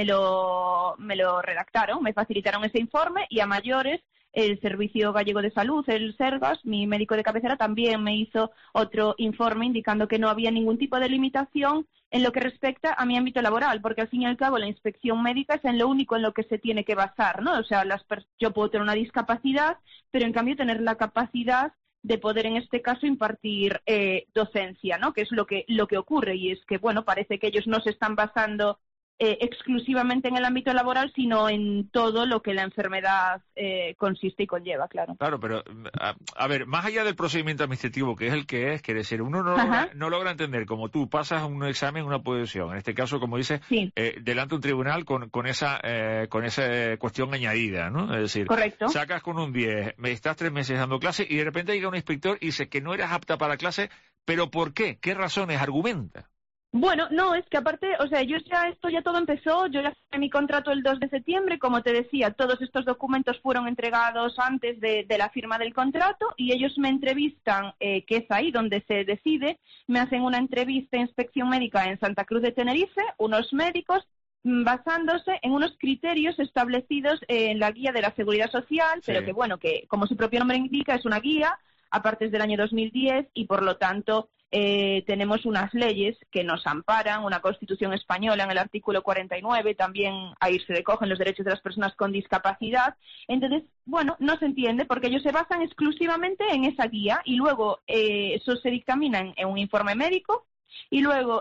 lo redactaron, me facilitaron ese informe, y a mayores el Servicio Gallego de Salud, el Sergas, mi médico de cabecera, también me hizo otro informe indicando que no había ningún tipo de limitación en lo que respecta a mi ámbito laboral, porque al fin y al cabo la inspección médica es en lo único en lo que se tiene que basar, ¿no? O sea, yo puedo tener una discapacidad, pero en cambio tener la capacidad de poder en este caso impartir docencia, ¿no? Que es lo que ocurre, y es que, bueno, parece que ellos no se están basando exclusivamente en el ámbito laboral, sino en todo lo que la enfermedad consiste y conlleva, claro. Claro, pero, a ver, más allá del procedimiento administrativo, que es el que es, quiere decir, uno no logra entender, como tú pasas un examen, una posición, en este caso, como dices, sí, delante de un tribunal con esa cuestión añadida, ¿no? Es decir, correcto, sacas con un 10, estás 3 meses dando clase y de repente llega un inspector y dice que no eras apta para clase, pero ¿por qué? ¿Qué razones argumenta? Bueno, no, es que aparte, o sea, esto ya todo empezó, yo ya firmé mi contrato el 2 de septiembre, como te decía, todos estos documentos fueron entregados antes de la firma del contrato, y ellos me entrevistan, que es ahí donde se decide, me hacen una entrevista de inspección médica en Santa Cruz de Tenerife, unos médicos, basándose en unos criterios establecidos en la guía de la Seguridad Social, sí, pero que, bueno, que como su propio nombre indica, es una guía, aparte es del año 2010, y por lo tanto tenemos unas leyes que nos amparan, una Constitución española en el artículo 49, también ahí se recogen los derechos de las personas con discapacidad. Entonces, bueno, no se entiende porque ellos se basan exclusivamente en esa guía, y luego eso se dictamina en un informe médico, y luego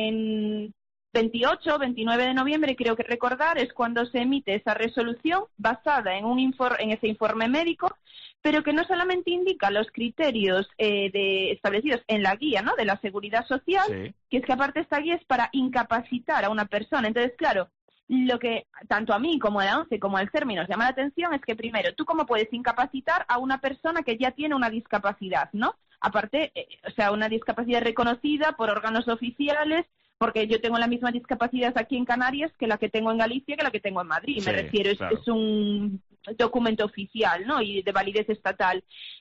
en 28, 29 de noviembre, creo que recordar, es cuando se emite esa resolución basada en ese informe médico, pero que no solamente indica los criterios establecidos en la guía, ¿no?, de la Seguridad Social, sí, que es que aparte esta guía es para incapacitar a una persona. Entonces, claro, lo que tanto a mí como a la ONCE como al CERMI nos llama la atención es que, primero, ¿tú cómo puedes incapacitar a una persona que ya tiene una discapacidad, ¿no? Aparte, o sea, una discapacidad reconocida por órganos oficiales, porque yo tengo la misma discapacidad aquí en Canarias que la que tengo en Galicia, que la que tengo en Madrid. Sí, me refiero, claro, es un documento oficial, ¿no?, y de validez estatal.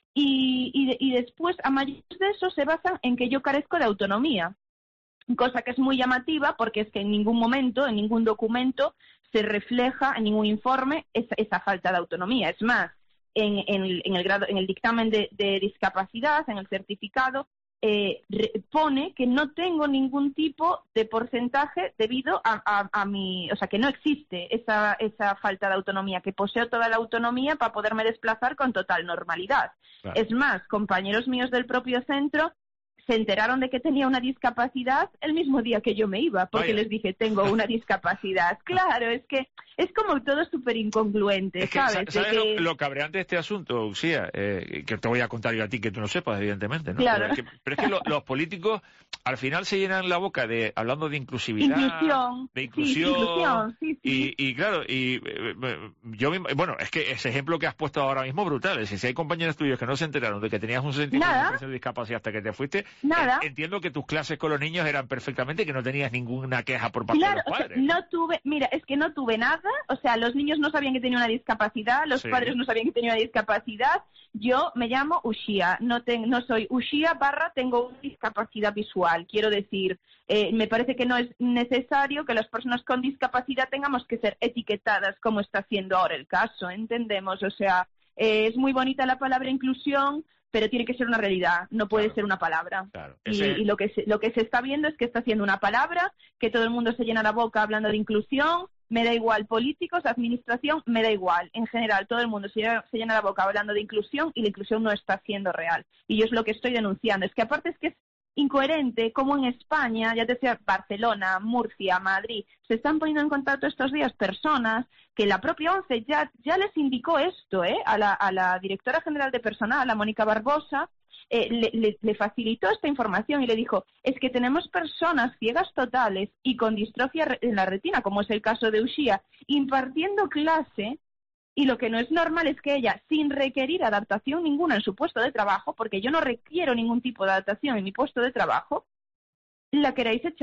Y después, a mayores de eso, se basan en que yo carezco de autonomía, cosa que es muy llamativa porque es que en ningún momento, en ningún documento, se refleja, en ningún informe, esa falta de autonomía. Es más, en el dictamen de discapacidad, en el certificado, pone que no tengo ningún tipo de porcentaje debido a mi, o sea, que no existe esa falta de autonomía, que poseo toda la autonomía para poderme desplazar con total normalidad. Claro. Es más, compañeros míos del propio centro se enteraron de que tenía una discapacidad el mismo día que yo me iba, porque les dije, tengo una discapacidad. Claro, es que es como todo súper incongruente, es que, ¿sabes? ¿Sabes lo cabreante de este asunto, Uxía? Que te voy a contar yo a ti, que tú no sepas, evidentemente, ¿no? Claro. Pero es que los políticos al final se llenan la boca hablando de inclusividad, de inclusión, sí. Y claro, bueno, es que ese ejemplo que has puesto ahora mismo es brutal. Es decir, si hay compañeros tuyos que no se enteraron de que tenías un sentimiento de discapacidad hasta que te fuiste, entiendo que tus clases con los niños eran perfectamente, que no tenías ninguna queja por parte de los padres. O sea, es que no tuve nada, o sea, los niños no sabían que tenía una discapacidad, los padres no sabían que tenía una discapacidad. Yo me llamo Uxía, no soy Uxía / tengo una discapacidad visual. Quiero decir, me parece que no es necesario que las personas con discapacidad tengamos que ser etiquetadas como está siendo ahora el caso, ¿entendemos? O sea, es muy bonita la palabra inclusión, pero tiene que ser una realidad, no puede ser una palabra. Claro. Y lo que se está viendo es que está siendo una palabra, que todo el mundo se llena la boca hablando de inclusión. Me da igual, políticos, administración, me da igual. En general, todo el mundo se llena la boca hablando de inclusión, y la inclusión no está siendo real. Y yo es lo que estoy denunciando. Es que aparte es que es incoherente como en España, ya te decía, Barcelona, Murcia, Madrid, se están poniendo en contacto estos días personas que la propia ONCE ya les indicó esto, a la directora general de personal, a Mónica Barbosa, le facilitó esta información y le dijo, es que tenemos personas ciegas totales y con distrofia en la retina, como es el caso de Uxía, impartiendo clase, y lo que no es normal es que ella, sin requerir adaptación ninguna en su puesto de trabajo, porque yo no requiero ningún tipo de adaptación en mi puesto de trabajo, la queráis echar.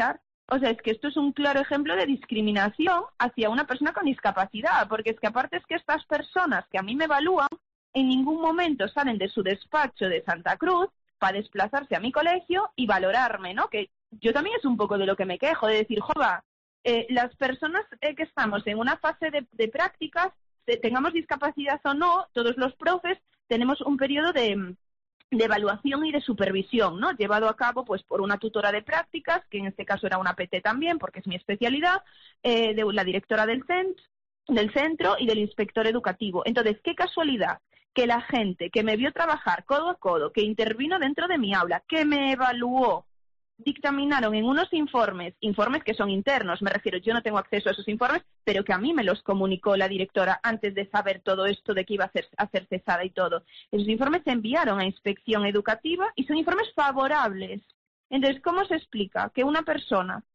O sea, es que esto es un claro ejemplo de discriminación hacia una persona con discapacidad, porque es que aparte es que estas personas que a mí me evalúan, en ningún momento salen de su despacho de Santa Cruz para desplazarse a mi colegio y valorarme, ¿no? Que yo también es un poco de lo que me quejo, de decir, jova, las personas que estamos en una fase de prácticas, tengamos discapacidad o no, todos los profes tenemos un periodo de evaluación y de supervisión, ¿no? Llevado a cabo pues por una tutora de prácticas, que en este caso era una PT también, porque es mi especialidad, de la directora del centro y del inspector educativo. Entonces, qué casualidad que la gente que me vio trabajar codo a codo, que intervino dentro de mi aula, que me evaluó, dictaminaron en unos informes que son internos, me refiero, yo no tengo acceso a esos informes, pero que a mí me los comunicó la directora antes de saber todo esto de que iba a ser cesada y todo. Esos informes se enviaron a inspección educativa y son informes favorables. Entonces, ¿cómo se explica que una persona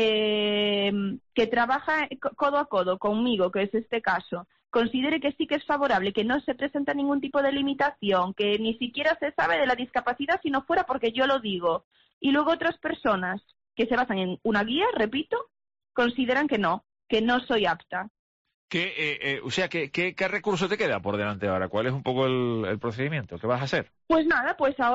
que trabaja codo a codo conmigo, que es este caso, considere que sí que es favorable, que no se presenta ningún tipo de limitación, que ni siquiera se sabe de la discapacidad si no fuera porque yo lo digo? Y luego otras personas que se basan en una guía, repito, consideran que no soy apta. O sea, ¿qué recurso te queda por delante ahora? ¿Cuál es un poco el procedimiento? ¿Qué vas a hacer? Pues nada,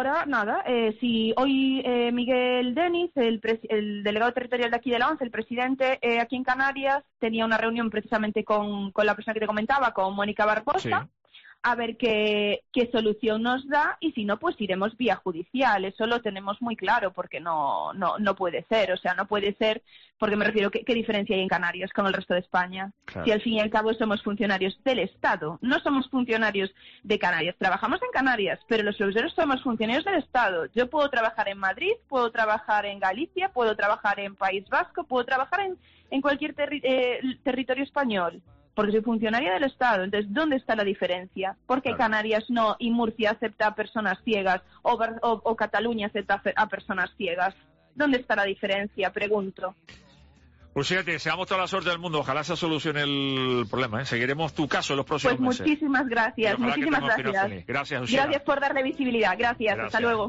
si hoy Miguel Denis, el delegado territorial de aquí de la ONCE, el presidente aquí en Canarias, tenía una reunión precisamente con la persona que te comentaba, con Mónica Barbosa, sí, a ver qué solución nos da, y si no, pues iremos vía judicial. Eso lo tenemos muy claro, porque no puede ser. O sea, no puede ser, porque me refiero, ¿qué diferencia hay en Canarias con el resto de España? Claro. Si al fin y al cabo somos funcionarios del Estado, no somos funcionarios de Canarias. Trabajamos en Canarias, pero los profesores somos funcionarios del Estado. Yo puedo trabajar en Madrid, puedo trabajar en Galicia, puedo trabajar en País Vasco, puedo trabajar en cualquier territorio español, porque soy funcionaria del Estado. Entonces, ¿dónde está la diferencia? ¿Por qué Canarias no y Murcia acepta a personas ciegas o Cataluña acepta a personas ciegas? ¿Dónde está la diferencia? Pregunto. Pues fíjate, deseamos toda la suerte del mundo. Ojalá se solucione el problema, ¿eh? Seguiremos tu caso en los próximos meses. Pues muchísimas gracias, muchísimas gracias. Gracias, Luciana. Gracias por darle visibilidad. Gracias, hasta luego.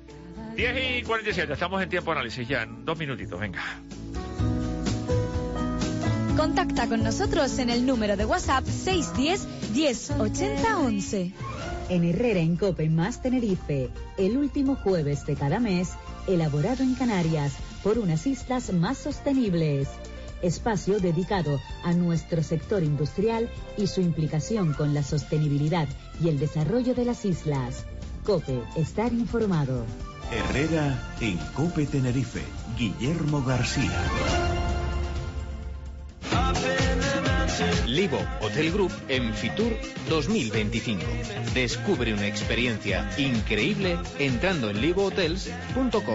10:47, estamos en tiempo análisis ya, en 2 minutitos, venga. Contacta con nosotros en el número de WhatsApp 610 1080 11. En Herrera en Cope más Tenerife, el último jueves de cada mes, elaborado en Canarias por unas islas más sostenibles. Espacio dedicado a nuestro sector industrial y su implicación con la sostenibilidad y el desarrollo de las islas. Cope, estar informado. Herrera en Cope Tenerife, Guillermo García. Livo Hotel Group en Fitur 2025. Descubre una experiencia increíble entrando en livohotels.com.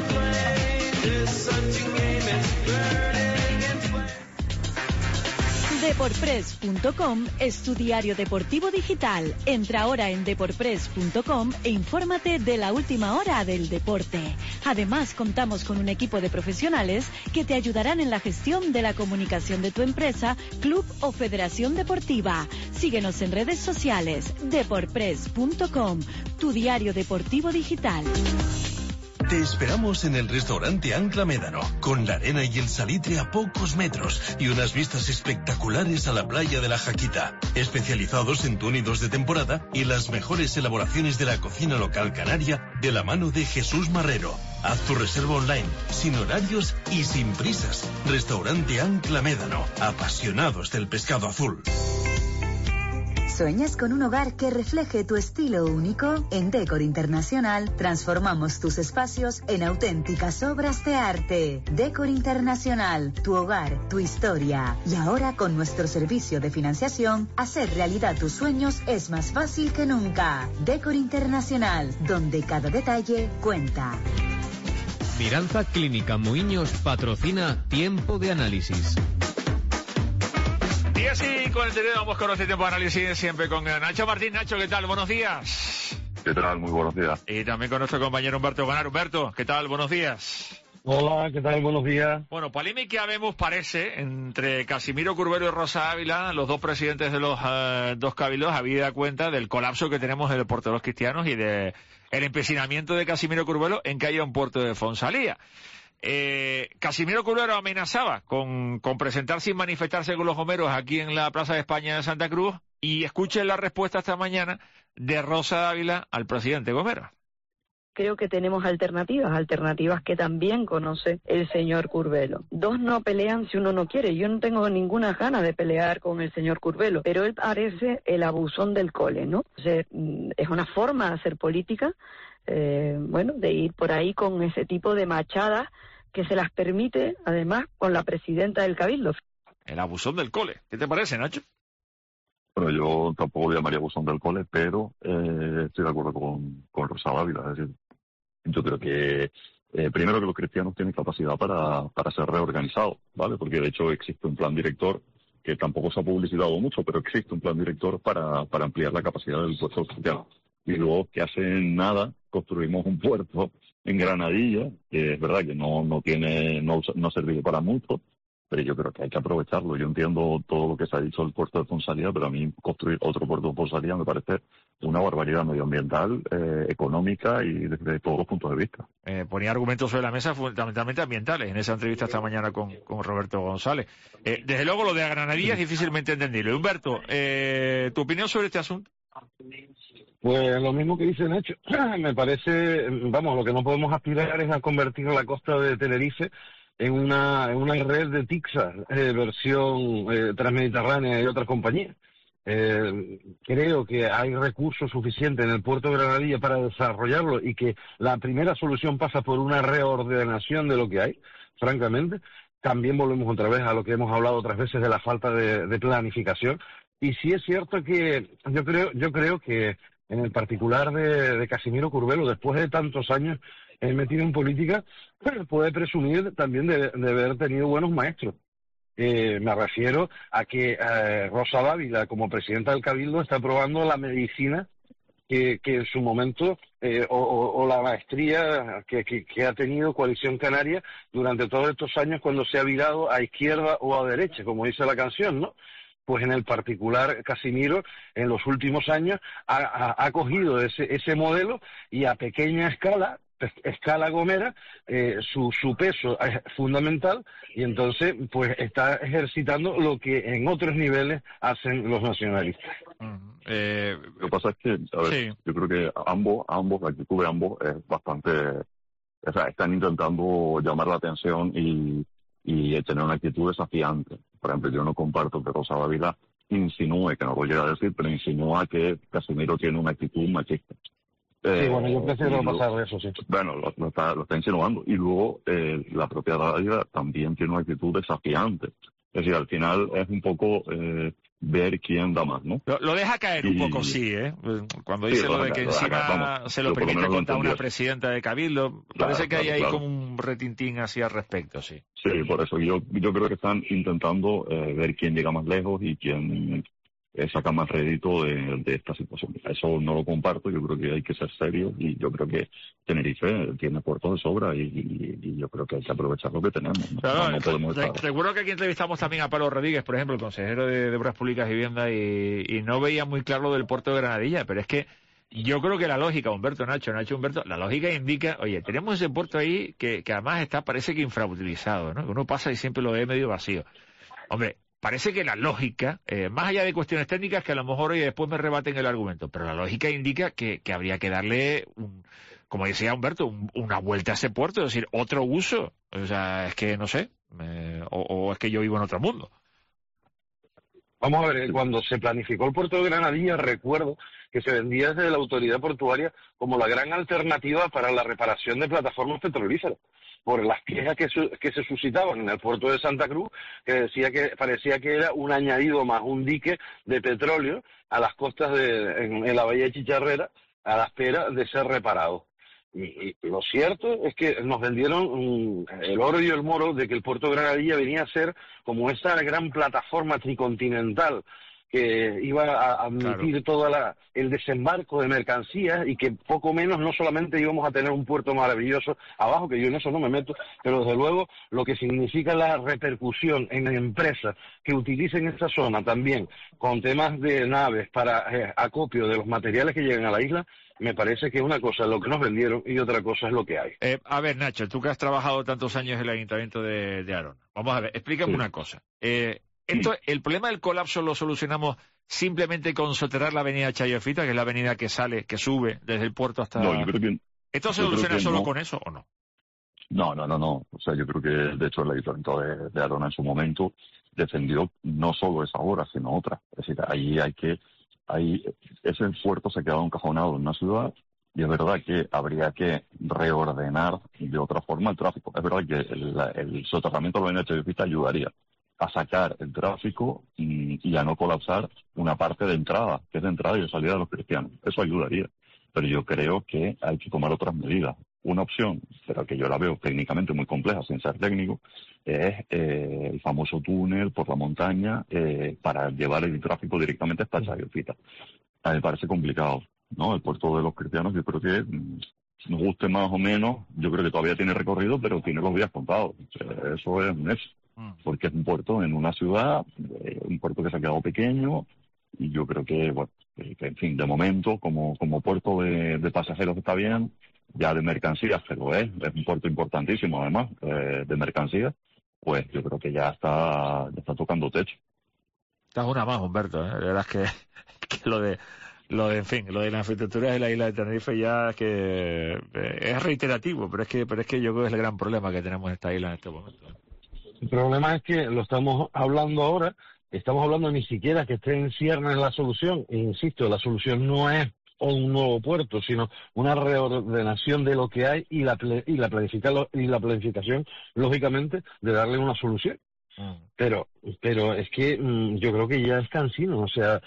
Deporpress.com es tu diario deportivo digital. Entra ahora en deporpress.com e infórmate de la última hora del deporte. Además, contamos con un equipo de profesionales que te ayudarán en la gestión de la comunicación de tu empresa, club o federación deportiva. Síguenos en redes sociales. Deporpress.com, tu diario deportivo digital. Te esperamos en el restaurante Ancla Médano, con la arena y el salitre a pocos metros y unas vistas espectaculares a la playa de la Jaquita. Especializados en túnidos de temporada y las mejores elaboraciones de la cocina local canaria de la mano de Jesús Marrero. Haz tu reserva online, sin horarios y sin prisas. Restaurante Ancla Médano, apasionados del pescado azul. ¿Sueñas con un hogar que refleje tu estilo único? En Decor Internacional transformamos tus espacios en auténticas obras de arte. Decor Internacional, tu hogar, tu historia. Y ahora con nuestro servicio de financiación, hacer realidad tus sueños es más fácil que nunca. Decor Internacional, donde cada detalle cuenta. Miranza Clínica Muiños patrocina Tiempo de Análisis. Y así con el teléfono vamos con este tiempo de análisis, siempre con Nacho Martín. Nacho, ¿qué tal? Buenos días. ¿Qué tal? Muy buenos días. Y también con nuestro compañero Humberto Ganar. Humberto, ¿qué tal? Buenos días. Hola, ¿qué tal? Buenos días. Bueno, polémica vemos, parece, entre Casimiro Curbelo y Rosa Ávila, los dos presidentes de los dos cabildos, habida cuenta del colapso que tenemos en el puerto de los Cristianos y de el empecinamiento de Casimiro Curbelo en que haya un puerto de Fonsalía. Casimiro Curvelo amenazaba con presentarse y manifestarse con los Homeros aquí en la Plaza de España de Santa Cruz, y escuchen la respuesta esta mañana de Rosa Dávila al presidente Gomero. Creo que tenemos alternativas que también conoce el señor Curvelo. Dos no pelean si uno no quiere. Yo no tengo ninguna gana de pelear con el señor Curvelo, pero él parece el abusón del cole, ¿no? O sea, es una forma de hacer política, de ir por ahí con ese tipo de machadas que se las permite, además, con la presidenta del Cabildo. El abusón del cole. ¿Qué te parece, Nacho? Bueno, yo tampoco le llamaría abusón del cole, pero estoy de acuerdo con Rosa Dávila. Es decir, yo creo que primero que los cristianos tienen capacidad para ser reorganizados, ¿vale? Porque de hecho existe un plan director que tampoco se ha publicitado mucho, pero existe un plan director para ampliar la capacidad del puerto cristiano. Y luego que hace nada construimos un puerto en Granadilla, que es verdad que no sirve para mucho, pero yo creo que hay que aprovecharlo. Yo entiendo todo lo que se ha dicho del puerto de Fonsalía, pero a mí construir otro puerto de Fonsalía me parece una barbaridad medioambiental, económica y desde todos los puntos de vista. Ponía argumentos sobre la mesa fundamentalmente ambientales en esa entrevista esta mañana con Roberto González. Desde luego lo de Granadilla es difícilmente entendible. Humberto, ¿tu opinión sobre este asunto? Pues lo mismo que dice Nacho. Me parece, lo que no podemos aspirar es a convertir la costa de Tenerife en una red de Tixa, versión transmediterránea y otras compañías. Creo que hay recursos suficientes en el puerto de Granadilla para desarrollarlo y que la primera solución pasa por una reordenación de lo que hay, francamente. También volvemos otra vez a lo que hemos hablado otras veces de la falta de planificación. Y sí es cierto que yo creo que en el particular de Casimiro Curvelo, después de tantos años metido en política, puede presumir también de haber tenido buenos maestros. Me refiero a que Rosa Dávila, como presidenta del Cabildo, está probando la medicina que en su momento, o la maestría que ha tenido Coalición Canaria durante todos estos años cuando se ha virado a izquierda o a derecha, como dice la canción, ¿no? Pues en el particular Casimiro, en los últimos años, ha cogido ese modelo y a pequeña escala gomera, su peso es fundamental y entonces pues está ejercitando lo que en otros niveles hacen los nacionalistas. Lo que pasa es que, yo creo que la actitud de ambos es bastante, están intentando llamar la atención y tener una actitud desafiante. Por ejemplo, yo no comparto que Rosa Dávila insinúe, que no lo llega a decir, pero insinúa que Casimiro tiene una actitud machista. Sí, bueno, yo prefiero pasar de eso, sí. Bueno, lo está insinuando. Y luego la propia Dávila también tiene una actitud desafiante. Es decir, al final es un poco ver quién da más, ¿no? Lo deja caer un poco, sí, ¿eh? Cuando dice lo de que encima se lo permite contar una presidenta de Cabildo, parece que hay ahí como un retintín así al respecto, sí. Sí, por eso yo creo que están intentando ver quién llega más lejos y quién saca más rédito de esta situación. Eso no lo comparto, yo creo que hay que ser serios y yo creo que Tenerife tiene puertos de sobra y yo creo que hay que aprovechar lo que tenemos. Claro, no podemos recuerdo que aquí entrevistamos también a Pablo Rodríguez, por ejemplo, el consejero de Obras Públicas y Vivienda, y no veía muy claro lo del puerto de Granadilla, pero es que yo creo que la lógica, Humberto, Nacho, la lógica indica, oye, tenemos ese puerto ahí que además parece que infrautilizado, ¿no? Uno pasa y siempre lo ve medio vacío. Hombre, parece que la lógica, más allá de cuestiones técnicas que a lo mejor hoy después me rebaten el argumento, pero la lógica indica que habría que darle, como decía Humberto, una vuelta a ese puerto, es decir, otro uso. O sea, es que no sé, o es que yo vivo en otro mundo. Vamos a ver, cuando se planificó el puerto de Granadilla, recuerdo que se vendía desde la autoridad portuaria como la gran alternativa para la reparación de plataformas petrolíferas, por las quejas que se suscitaban en el puerto de Santa Cruz, que parecía que era un añadido más, un dique de petróleo a las costas en la bahía de Chicharrera, a la espera de ser reparado. Y lo cierto es que nos vendieron el oro y el moro de que el puerto de Granadilla venía a ser como esa gran plataforma tricontinental que iba a admitir todo el desembarco de mercancías y que poco menos no solamente íbamos a tener un puerto maravilloso abajo, que yo en eso no me meto, pero desde luego lo que significa la repercusión en empresas que utilicen esta zona también con temas de naves para acopio de los materiales que llegan a la isla me parece que una cosa es lo que nos vendieron y otra cosa es lo que hay. A ver, Nacho, tú que has trabajado tantos años en el Ayuntamiento de Arona, vamos a ver, explícame una cosa. El problema del colapso lo solucionamos simplemente con soterrar la avenida Chayofita, que es la avenida que sube desde el puerto hasta... No, yo creo que... ¿Esto se soluciona solo con eso o no? No. O sea, yo creo que, de hecho, el Ayuntamiento de Arona en su momento defendió no solo esa obra, sino otra. Es decir, ese puerto se ha quedado encajonado en una ciudad y es verdad que habría que reordenar de otra forma el tráfico. Es verdad que el soterramiento de la avenida Chayofita ayudaría a sacar el tráfico y a no colapsar una parte de entrada, que es de entrada y de salida de los cristianos. Eso ayudaría. Pero yo creo que hay que tomar otras medidas. Una opción, pero que yo la veo técnicamente muy compleja, sin ser técnico, es el famoso túnel por la montaña para llevar el tráfico directamente hasta Chayofita. A mí me parece complicado, ¿no? El puerto de los cristianos, yo creo que, nos guste más o menos, yo creo que todavía tiene recorrido, pero tiene los días contados. Eso es un hecho. Porque es un puerto en una ciudad, un puerto que se ha quedado pequeño, y yo creo que, bueno, que en fin, de momento, como puerto de pasajeros está bien, ya de mercancías, pero es un puerto importantísimo además, de mercancías, pues yo creo que ya está tocando techo. Estás una más, Humberto, ¿eh? La verdad es que lo de la infraestructura de la isla de Tenerife ya es que es reiterativo, pero es que yo creo que es el gran problema que tenemos en esta isla en este momento. El problema es que lo estamos hablando ahora, estamos hablando ni siquiera que esté en ciernes la solución, e insisto, la solución no es un nuevo puerto, sino una reordenación de lo que hay y la planificación, lógicamente, de darle una solución. Pero es que yo creo que ya es cansino, o sea,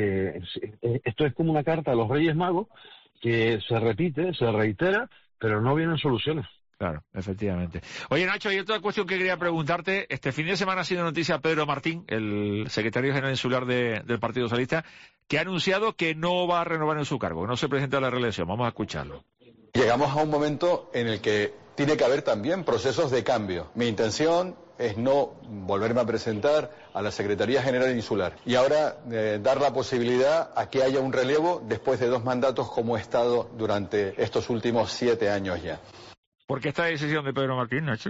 esto es como una carta a los Reyes Magos que se repite, se reitera, pero no vienen soluciones. Claro, efectivamente. Oye, Nacho, hay otra cuestión que quería preguntarte. Este fin de semana ha sido noticia Pedro Martín, el secretario general insular del Partido Socialista, que ha anunciado que no va a renovar en su cargo, que no se presenta a la reelección. Vamos a escucharlo. Llegamos a un momento en el que tiene que haber también procesos de cambio. Mi intención es no volverme a presentar a la Secretaría General Insular y ahora dar la posibilidad a que haya un relevo después de 2 mandatos como he estado durante estos últimos 7 años ya. ¿Por qué esta decisión de Pedro Martín, Nacho?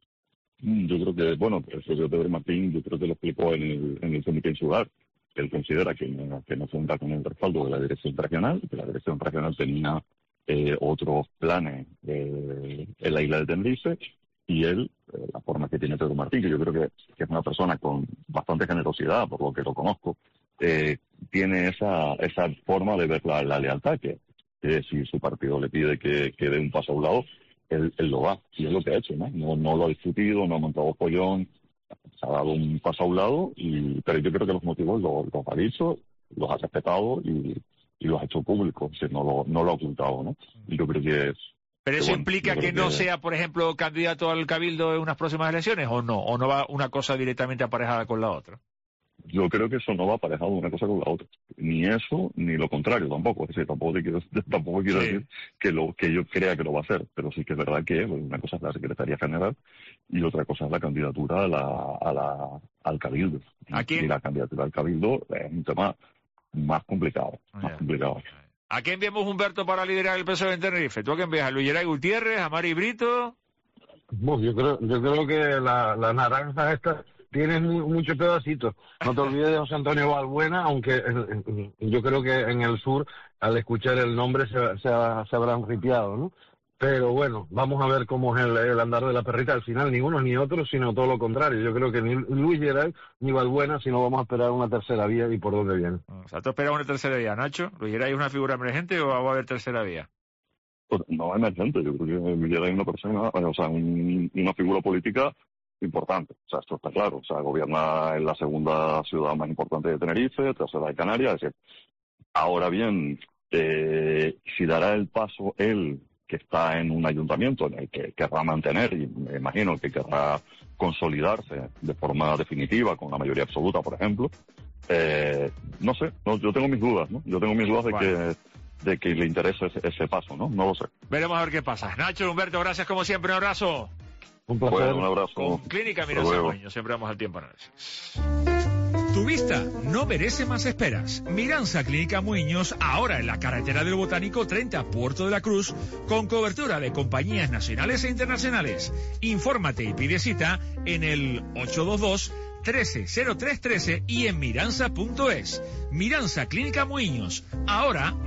Yo creo que, bueno, el propio Pedro Martín, yo creo que lo explicó en el comité insular. Él considera que no cuenta con el respaldo de la dirección regional, que la dirección regional tenía otros planes en la isla de Tenerife, y él, la forma que tiene Pedro Martín, que yo creo que es una persona con bastante generosidad, por lo que lo conozco, tiene esa forma de ver la lealtad, que si su partido le pide que dé un paso a un lado, él lo va, y es lo que ha hecho, ¿no? No lo ha discutido, no ha montado pollón, ha dado un paso a un lado, pero yo creo que los motivos los ha dicho, los ha respetado y los ha hecho públicos, no lo ha ocultado, ¿no? Y yo creo que ¿Pero eso implica que no sea, por ejemplo, candidato al Cabildo en unas próximas elecciones o no? ¿O no va una cosa directamente aparejada con la otra? Yo creo que eso no va aparejado una cosa con la otra. Ni eso, ni lo contrario tampoco. Es decir, tampoco quiero decir que yo crea que lo va a hacer. Pero sí que es verdad que una cosa es la Secretaría General y otra cosa es la candidatura al Cabildo. Y la candidatura al Cabildo es un tema más complicado. ¿A qué enviamos, Humberto, para liderar el PSOE en Tenerife? ¿Tú a qué envías? ¿A Luis Geray Gutiérrez? ¿A Mari Brito? Yo creo que la naranja esta tiene muchos pedacitos. No te olvides de José Antonio Balbuena, aunque yo creo que en el sur, al escuchar el nombre, se habrán ripiado, ¿no? Pero bueno, vamos a ver cómo es el andar de la perrita. Al final, ni uno ni otro, sino todo lo contrario. Yo creo que ni Luis Geray ni Balbuena, sino vamos a esperar una tercera vía y por dónde viene. O sea, ¿tú esperas una tercera vía, Nacho? ¿Luis Geray es una figura emergente o va a haber tercera vía? Pues no emergente, yo creo que Luis Geray es una persona, o sea, una figura política importante, o sea, esto está claro. O sea, gobierna en la segunda ciudad más importante de Tenerife, tercera de Canarias. Es decir, ahora bien, si dará el paso él, que está en un ayuntamiento en el que querrá mantener, y me imagino que querrá consolidarse de forma definitiva, con la mayoría absoluta, por ejemplo, no sé, yo tengo mis dudas, ¿no? Yo tengo mis dudas de que le interese ese paso, ¿no? No lo sé. Veremos a ver qué pasa. Nacho, Humberto, gracias como siempre, un abrazo. Un placer. Un abrazo. Con Clínica Mirasol, siempre vamos al tiempo análisis. Tu vista no merece más esperas. Miranza Clínica Muñoz, ahora en la carretera del Botánico 30, Puerto de la Cruz, con cobertura de compañías nacionales e internacionales. Infórmate y pide cita en el 822-130313 y en miranza.es. Miranza Clínica Muñoz, ahora